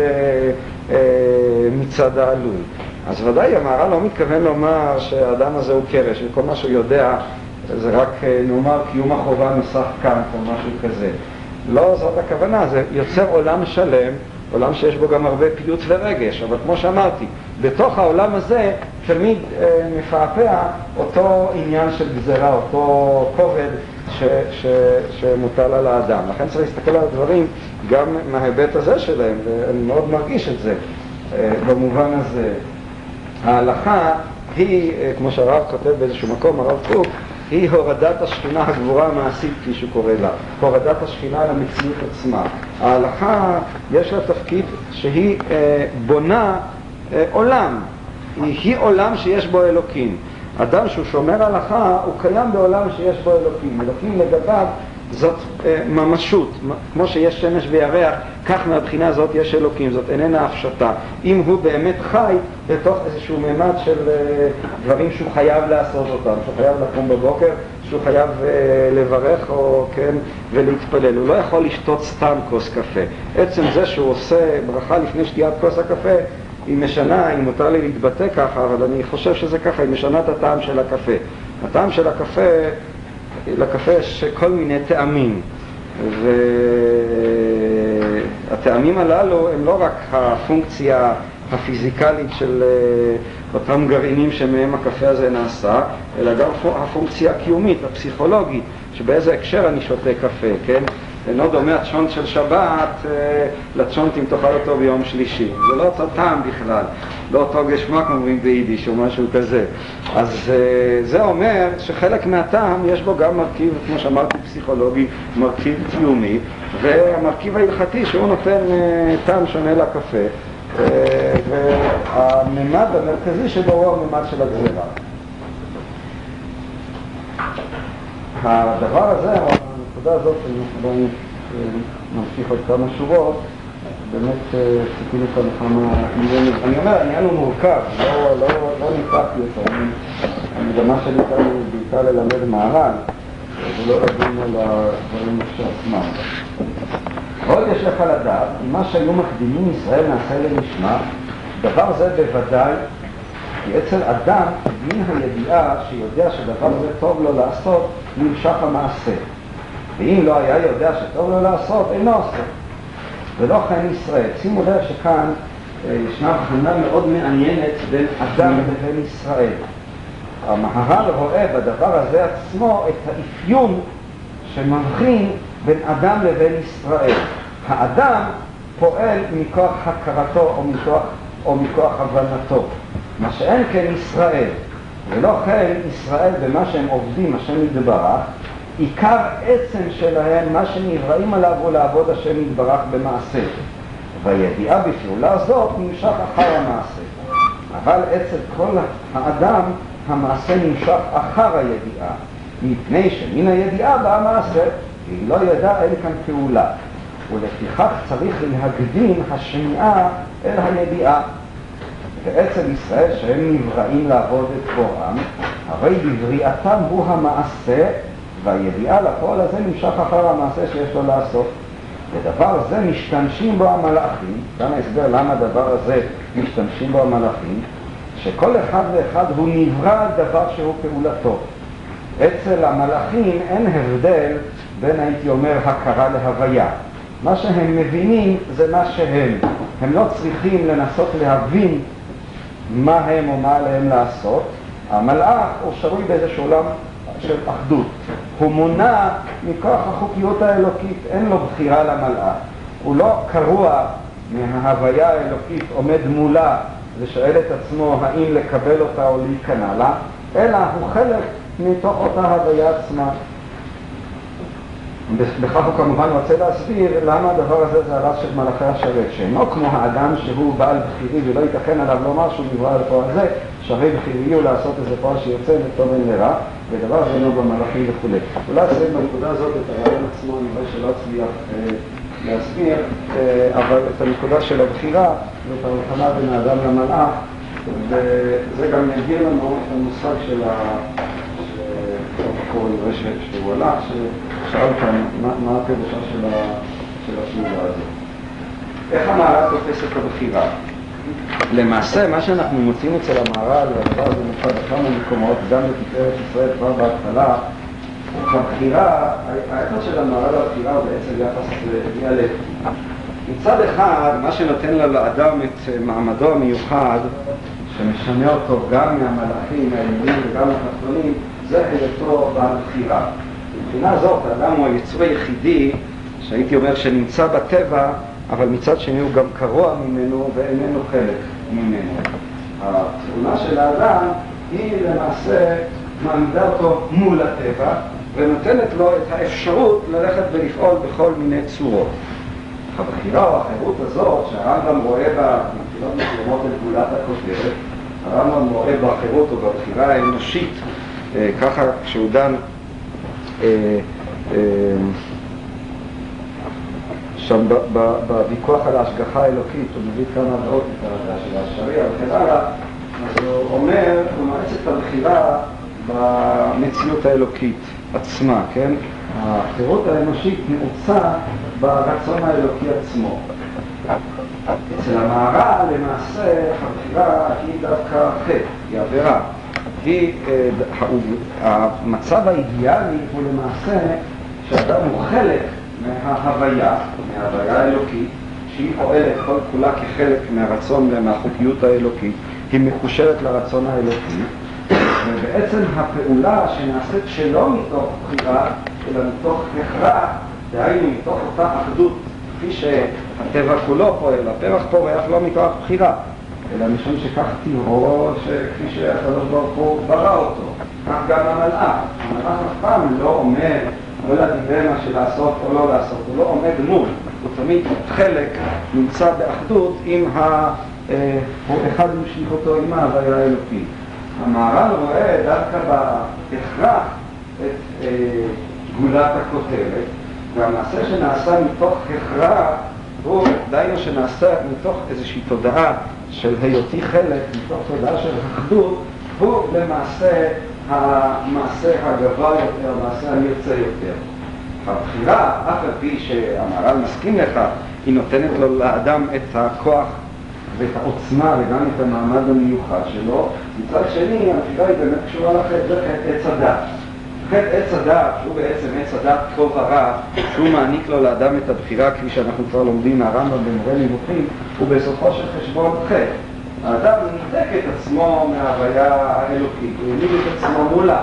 מצד העלול. אז ודאי המהר"ל לא מתכוון לומר שהאדם הזה הוא קרש, וכל מה שהוא יודע זה רק נאמר קיום החובה נוסח כאן או משהו כזה. לא זאת הכוונה, זה יוצר עולם שלם, עולם שיש בו גם הרבה פיוט ורגש, אבל כמו שאמרתי, בתוך העולם הזה תמיד מפעפע אותו עניין של גזרה, אותו כובד שמוטל על האדם. לכן צריך להסתכל על הדברים גם מההיבט הזה שלהם, ואני מאוד מרגיש את זה במובן הזה. ההלכה היא, כמו שהרב כותב באיזשהו מקום, הרב קוק, היא הורדת השכינה הגבורה המעשית, כפי שהוא קורא לה, הורדת השכינה למציאות עצמה. ההלכה יש לה תפקיד שהיא בונה עולם, היא עולם שיש בו אלוקים. אדם שהוא שומר הלכה הוא קיים בעולם שיש בו אלוקים. אלוקים לגביו זאת ממשות, כמו שיש שמש וירח, כך מהבחינה הזאת יש אלוקים, זאת איננה הפשטה. אם הוא באמת חי בתוך איזשהו ממד של דברים שהוא חייב לעשות אותם, שהוא חייב לקום בבוקר, שהוא חייב לברך או כן ולהתפלל, הוא לא יכול לשתות סתם כוס קפה. עצם זה שהוא עושה ברכה לפני שתיית כוס הקפה היא משנה, אם מותר לי להתבטא ככה, אבל אני חושב שזה ככה, היא משנה את הטעם של הקפה. הטעם של הקפה, לקפה יש כל מיני טעמים, והטעמים הללו הם לא רק הפונקציה הפיזיקלית של אותם גרעינים שמהם הקפה הזה נעשה, אלא גם הפונקציה הקיומית, הפסיכולוגית, שבאיזה הקשר אני שותה קפה, כן? אינו דומה הצ'ונט של שבת לצ'ונט אם תאכל אותו ביום שלישי. זה לא אותו טעם בכלל, לא אותו גשמק אומרים ביידיש או משהו כזה. אז זה אומר שחלק מהטעם יש בו גם מרכיב, כמו שאמרתי, פסיכולוגי, מרכיב קיומי, והמרכיב ההלכתי שהוא נותן טעם שונה לקפה. והממד המרכזי שבו הוא הממד של הגזירה. הדבר הזה, הנקודה הזאת, אני ממשיך עוד כמה שורות, באמת ציפינו כאן כמה מיליונים. אני אומר, העניין הוא מורכב, לא ניפקתי אותו. המגמה שלי כאן היא בעיקר ללמד מהר"ל, ולא לדון על הדברים שעצמם. עוד יש לך לדעת, מה שהיו מקדימים ישראל נעשה לנשמע, דבר זה בוודאי, כי אצל אדם, מן הידיעה שיודע שדבר זה טוב לו לעשות, נמשך המעשה. ואם לא היה יודע שטוב לו לעשות, אינו עושה. ולא כן ישראל. שימו לב שכאן ישנה הבחנה מאוד מעניינת בין אדם לבין ישראל. המהר"ל רואה בדבר הזה עצמו את האפיון שמבחין בין אדם לבין ישראל. האדם פועל מכוח הכרתו או מכוח הבנתו, מה שאין כן ישראל. ולא כן ישראל במה שהם עובדים, השם יתברך, עיקר עצם שלהם, מה שנבראים עליו הוא לעבוד השם יתברך במעשה. והידיעה בפעולה זאת נמשך אחר המעשה. אבל אצל כל האדם המעשה נמשך אחר הידיעה, מפני שמן הידיעה באה מעשה, והיא לא ידעה אין כאן פעולה. ולפיכך צריך להקדים השמיעה אל הידיעה. ואצל ישראל שהם נבראים לעבוד את בורם, הרי בבריאתם הוא המעשה, והידיעה לפועל הזה נמשך אחר המעשה שיש לו לעשות. ודבר זה משתמשים בו המלאכים, כאן ההסבר למה הדבר הזה משתמשים בו המלאכים, שכל אחד ואחד הוא נברא על דבר שהוא פעולתו. אצל המלאכים אין הבדל בין, הייתי אומר, הכרה להוויה. מה שהם מבינים זה מה שהם. הם לא צריכים לנסות להבין מה הם או מה עליהם לעשות. המלאך הוא שרוי באיזשהו עולם של אחדות. הוא מונע מכוח החוקיות האלוקית, אין לו בחירה למלאך. הוא לא קרוע מההוויה האלוקית, עומד מולה ושואל את עצמו האם לקבל אותה או להיכנע לה, אלא הוא חלק מתוך אותה הוויה עצמה. בכך הוא כמובן רוצה להסביר למה הדבר הזה זה הרס של מלאכי השרת, שאינו כמו האדם שהוא בעל בחירי ולא ייתכן עליו לומר שהוא נברא על פועל זה, שרי בחירי הוא לעשות איזה פועל שיוצא לטוב אין לרע, ודבר זה אינו במלאכים וכו'. אולי אסיים בנקודה הזאת את הרעיון עצמו, אני רואה שלא אצליח להסביר, אבל את הנקודה של הבחירה ואת ההבחנה בין האדם למלאך, וזה גם יגיד לנו את המושג של שהוא הלך, ששאל כאן מה הפירושה של הפעולה הזאת. איך המהר"ל תופס את הבחירה? למעשה, מה שאנחנו מוצאים אצל המהר"ל, והדבר הזה מופע בכמה מקומות, גם בתפארת ישראל כבר בהתחלה, הבחירה, האתוס של המהר"ל לבחירה הוא בעצם יחס ללב. מצד אחד, מה שנותן לאדם את מעמדו המיוחד, שמשנה אותו גם מהמלאכים, מהעליונים וגם מהתחתונים, זה היותו בעל בחירה. מבחינה זאת, האדם הוא היצור היחידי, שהייתי אומר שנמצא בטבע, אבל מצד שני הוא גם קרוע ממנו ואיננו חלק ממנו. התכונה של האדם היא למעשה מעמידה אותו מול הטבע ונותנת לו את האפשרות ללכת ולפעול בכל מיני צורות. הבחירה או החירות הזאת שהרמב"ם רואה בה מבחינות מסוימות את גולת הכותרת, הרמב"ם רואה בחירות או בבחירה האנושית, ככה כשהוא דן שם בוויכוח על ההשגחה האלוקית, הוא מביא כמה דעות של השריעה וכן הלאה, אז הוא אומר, הוא מועץ את הבחירה במציאות האלוקית עצמה, כן? החירות האנושית נעוצה ברצון האלוקי עצמו. אצל המהר"ל למעשה הבחירה היא דווקא חטא, היא עבירה. המצב האידיאלי הוא למעשה שאדם הוא חלק מההוויה האלוקית, שהיא פועלת כל כולה כחלק מהרצון ומהחוקיות האלוקית, היא מקושרת לרצון האלוקי, ובעצם הפעולה שנעשית שלא מתוך בחירה, אלא מתוך הכרח, דהיינו מתוך אותה אחדות, כפי שהטבע כולו פועל, הפרח פורח לא מכוח בחירה, אלא משום שכך טבעו, כפי שהקדוש ברוך הוא ברא אותו. כך גם המלאך אף פעם לא אומר, לא לדיבר מה שלעשות או לא לעשות, הוא לא עומד מול, הוא תמיד חלק נמצא באחדות עם הוא אחד משליחותו עם ההוויה האלוקית. המהר"ל רואה דווקא בהכרח את גולת הכותרת, והמעשה שנעשה מתוך הכרח הוא דיינו שנעשה מתוך איזושהי תודעה של היותי חלק, מתוך תודעה של אחדות, הוא למעשה המעשה הגבוה יותר, המעשה הנרצה יותר. הבחירה, אף על פי שהמהר"ל מסכים לך, היא נותנת לו לאדם את הכוח ואת העוצמה וגם את המעמד המיוחד שלו. מצד שני, הבחירה היא באמת קשורה לחטא, זה חטא עץ הדת. חטא עץ הדת, שהוא בעצם עץ הדת טוב ורע, שהוא מעניק לו לאדם את הבחירה, כפי שאנחנו כבר לומדים מהרמב"ם במורה נבוכים, הוא בסופו של חשבון חטא. האדם ניתק את עצמו מההוויה האלוקית, הוא העמיד את עצמו מולה.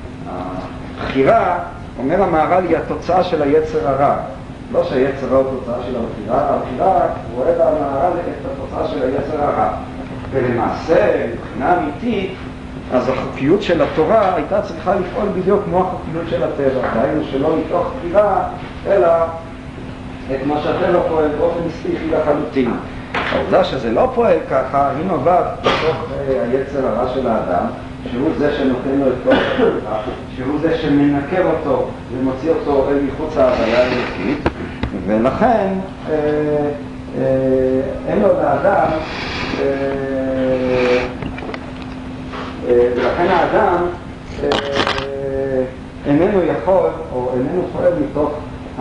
הבחירה, אומר המהר"ל, היא התוצאה של היצר הרע. לא שהיצר הרע הוא תוצאה של הבחירה, הבחירה רואה במהר"ל את התוצאה של היצר הרע. ולמעשה, מבחינה אמיתית, אז החוקיות של התורה הייתה צריכה לפעול בדיוק כמו החוקיות של הטבע. דהיינו שלא מתוך בחירה, אלא את מה שהטבע פועל באופן ספציפי לחלוטין. העובדה שזה לא פועל ככה, היא נובעת בתוך היצר הרע של האדם, שהוא זה שנותן לו את כל הבחירה, שהוא זה שמנקר אותו ומוציא אותו אל מחוץ ההוויה האלוקית, ולכן אין לו לאדם, ולכן האדם איננו יכול או איננו פועל מתוך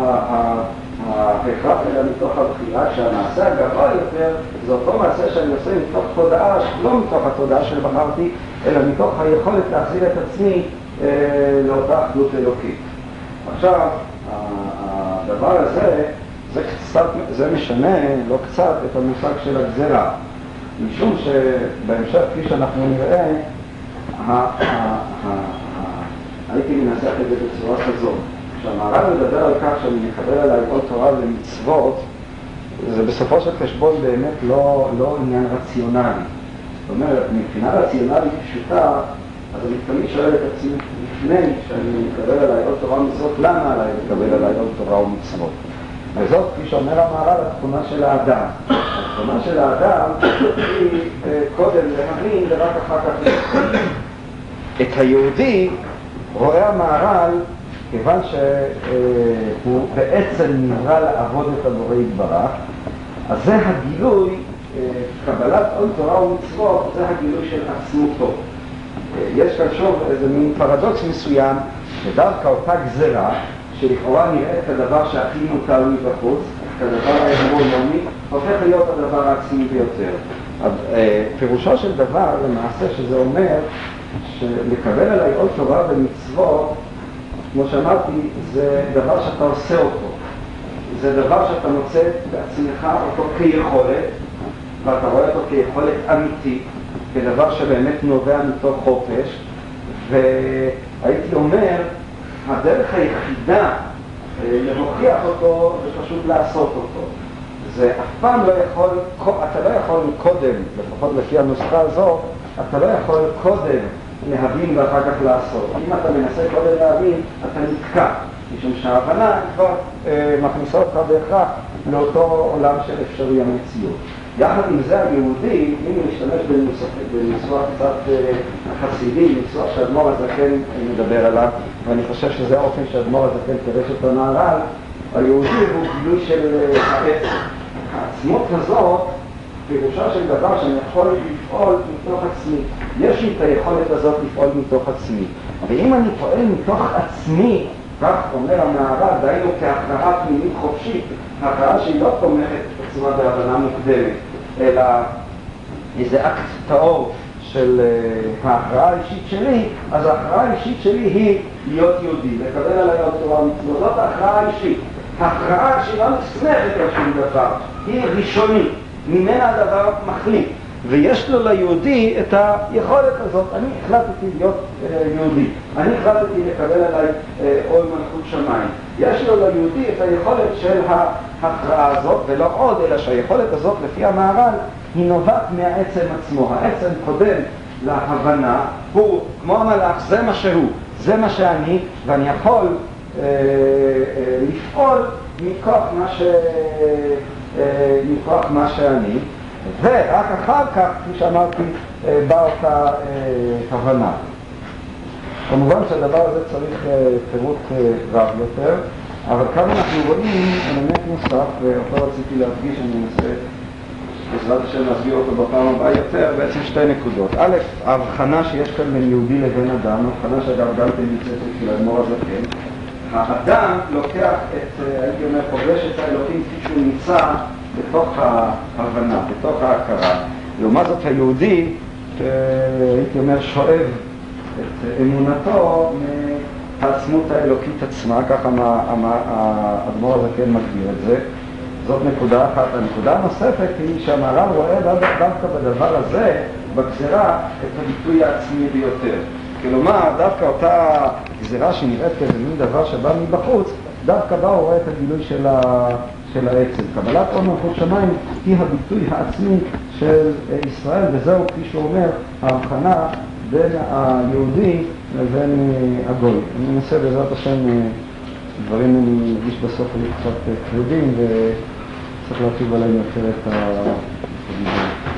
ההכרח אלא מתוך הבחירה. כשהמעשה הגבוה יותר זה אותו מעשה שאני עושה מתוך תודעה, לא מתוך התודעה שבחרתי, אלא מתוך היכולת להחזיר את עצמי לאותה אחדות אלוקית. עכשיו, הדבר הזה, זה משנה לא קצת את המושג של הגזרה, משום שבהמשך כפי שאנחנו נראה, הייתי מנסח את זה בצורה כזאת. כשהמהר"ל מדבר על כך שאני מקבל עליי עול תורה ומצוות, זה בסופו של חשבון באמת לא עניין רציונלי. זאת אומרת, מבחינה רציונלית פשוטה, אז אני תמיד שואל את עצמי לפני שאני מקבל עליי עול תורה ומצוות, למה עליי לקבל עליי עול תורה ומצוות? וזאת, כפי שאומר המהר"ל, התכונה של האדם. התכונה של האדם היא קודם להבין ורק אחר כך להבין. את היהודי רואה המהר"ל, כיוון שהוא בעצם נברא לעבוד את הבורא יתברך, אז זה הגילוי, קבלת עול תורה ומצוות, זה הגילוי של עצמותו. יש כאן שוב איזה מין פרדוקס מסוים, שדווקא אותה גזרה, שלכאורה נראה את הדבר שהכי מוטל מבחוץ, כדבר ההרמונומי, הופך להיות הדבר העצמי ביותר. פירושו של דבר, למעשה, שזה אומר שלקבל עליי עול תורה ומצוות, כמו שאמרתי, זה דבר שאתה עושה אותו. זה דבר שאתה מוצא בעצמך אותו כיכולת, ואתה רואה אותו כיכולת אמיתית, כדבר שבאמת נובע מתוך חופש, והייתי אומר, הדרך היחידה להוכיח אותו זה פשוט לעשות אותו. זה אף פעם לא יכול, אתה לא יכול קודם, לפחות לפי הנוסחה הזו, אתה לא יכול קודם להבין ואחר כך לעשות. אם אתה מנסה קודם להבין, אתה נתקע, משום שההבנה כבר מכניסה אותך בהכרח לאותו עולם של אפשרי המציאות. יחד עם זה היהודי, אם הוא משתמש בניסוח קצת חסידי, ניסוח שהאדמו"ר הזקן מדבר עליו, ואני חושב שזה האופן שהאדמו"ר הזקן פירש אותו מהר"ל, היהודי הוא גילוי של העצם. העצמות הזאת, פירושה של דבר שאני יכול לפעול מתוך עצמי. יש לי את היכולת הזאת לפעול מתוך עצמי. אבל אם אני פועל מתוך עצמי, כך אומר המהר"ל, דהיינו כהכרעה פנימית חופשית, הכרעה שהיא לא תומכת עצמה בהבנה מוקדמת, אלא איזה אקט טהור של ההכרעה האישית שלי, אז ההכרעה האישית שלי היא להיות יהודי, לקבל עליי עוד תורה ומצוות. זאת ההכרעה האישית. הכרעה שהיא לא נסמכת על שום דבר, היא ראשונית, ממנה הדבר מחליט. ויש לו ליהודי את היכולת הזאת. אני החלטתי להיות יהודי, אני החלטתי לקבל עליי עול מלכות שמיים. יש לו ליהודי את היכולת של ההכרעה הזאת, ולא עוד, אלא שהיכולת הזאת לפי המהר"ל היא נובעת מהעצם עצמו. העצם קודם להבנה, הוא כמו המלאך, זה מה שהוא, זה מה שאני, ואני יכול לפעול מכוח מה שאני, ורק אחר כך, כפי שאמרתי, באה אותה הבנה. כמובן שהדבר הזה צריך פירוט רב יותר, אבל כאן אנחנו רואים אלמנט נוסף, ואותו רציתי להדגיש, אני אנסה בעזרת השם להסביר אותו בפעם הבאה יותר, בעצם שתי נקודות. א', ההבחנה שיש כאן בין יהודי לבין אדם, ההבחנה שאגב גם נמצאת של האדמו"ר הזקן. האדם לוקח הייתי אומר, פוגש את האלוקים כפי שהוא נמצא בתוך ההבנה, בתוך ההכרה. לעומת זאת היהודי, הייתי אומר, שואב את אמונתו מהעצמות האלוקית עצמה, ככה האדמו"ר הזקן מגדיר את זה. זאת נקודה אחת. הנקודה הנוספת היא שהמהר"ל רואה דווקא בדבר הזה, בגזרה, את הביטוי העצמי ביותר. כלומר, דווקא אותה גזירה שנראית כאיזה מין דבר שבא מבחוץ, דווקא בה הוא רואה את הגילוי של העצם. קבלת עול מלכות שמיים היא הביטוי העצמי של ישראל, וזהו, כפי שהוא אומר, ההבחנה בין היהודי לבין הגוי. אני מנסה בעזרת השם, דברים אני מרגיש בסוף היו קצת כבדים, וצריך להרחיב עליהם יותר את הדיבור.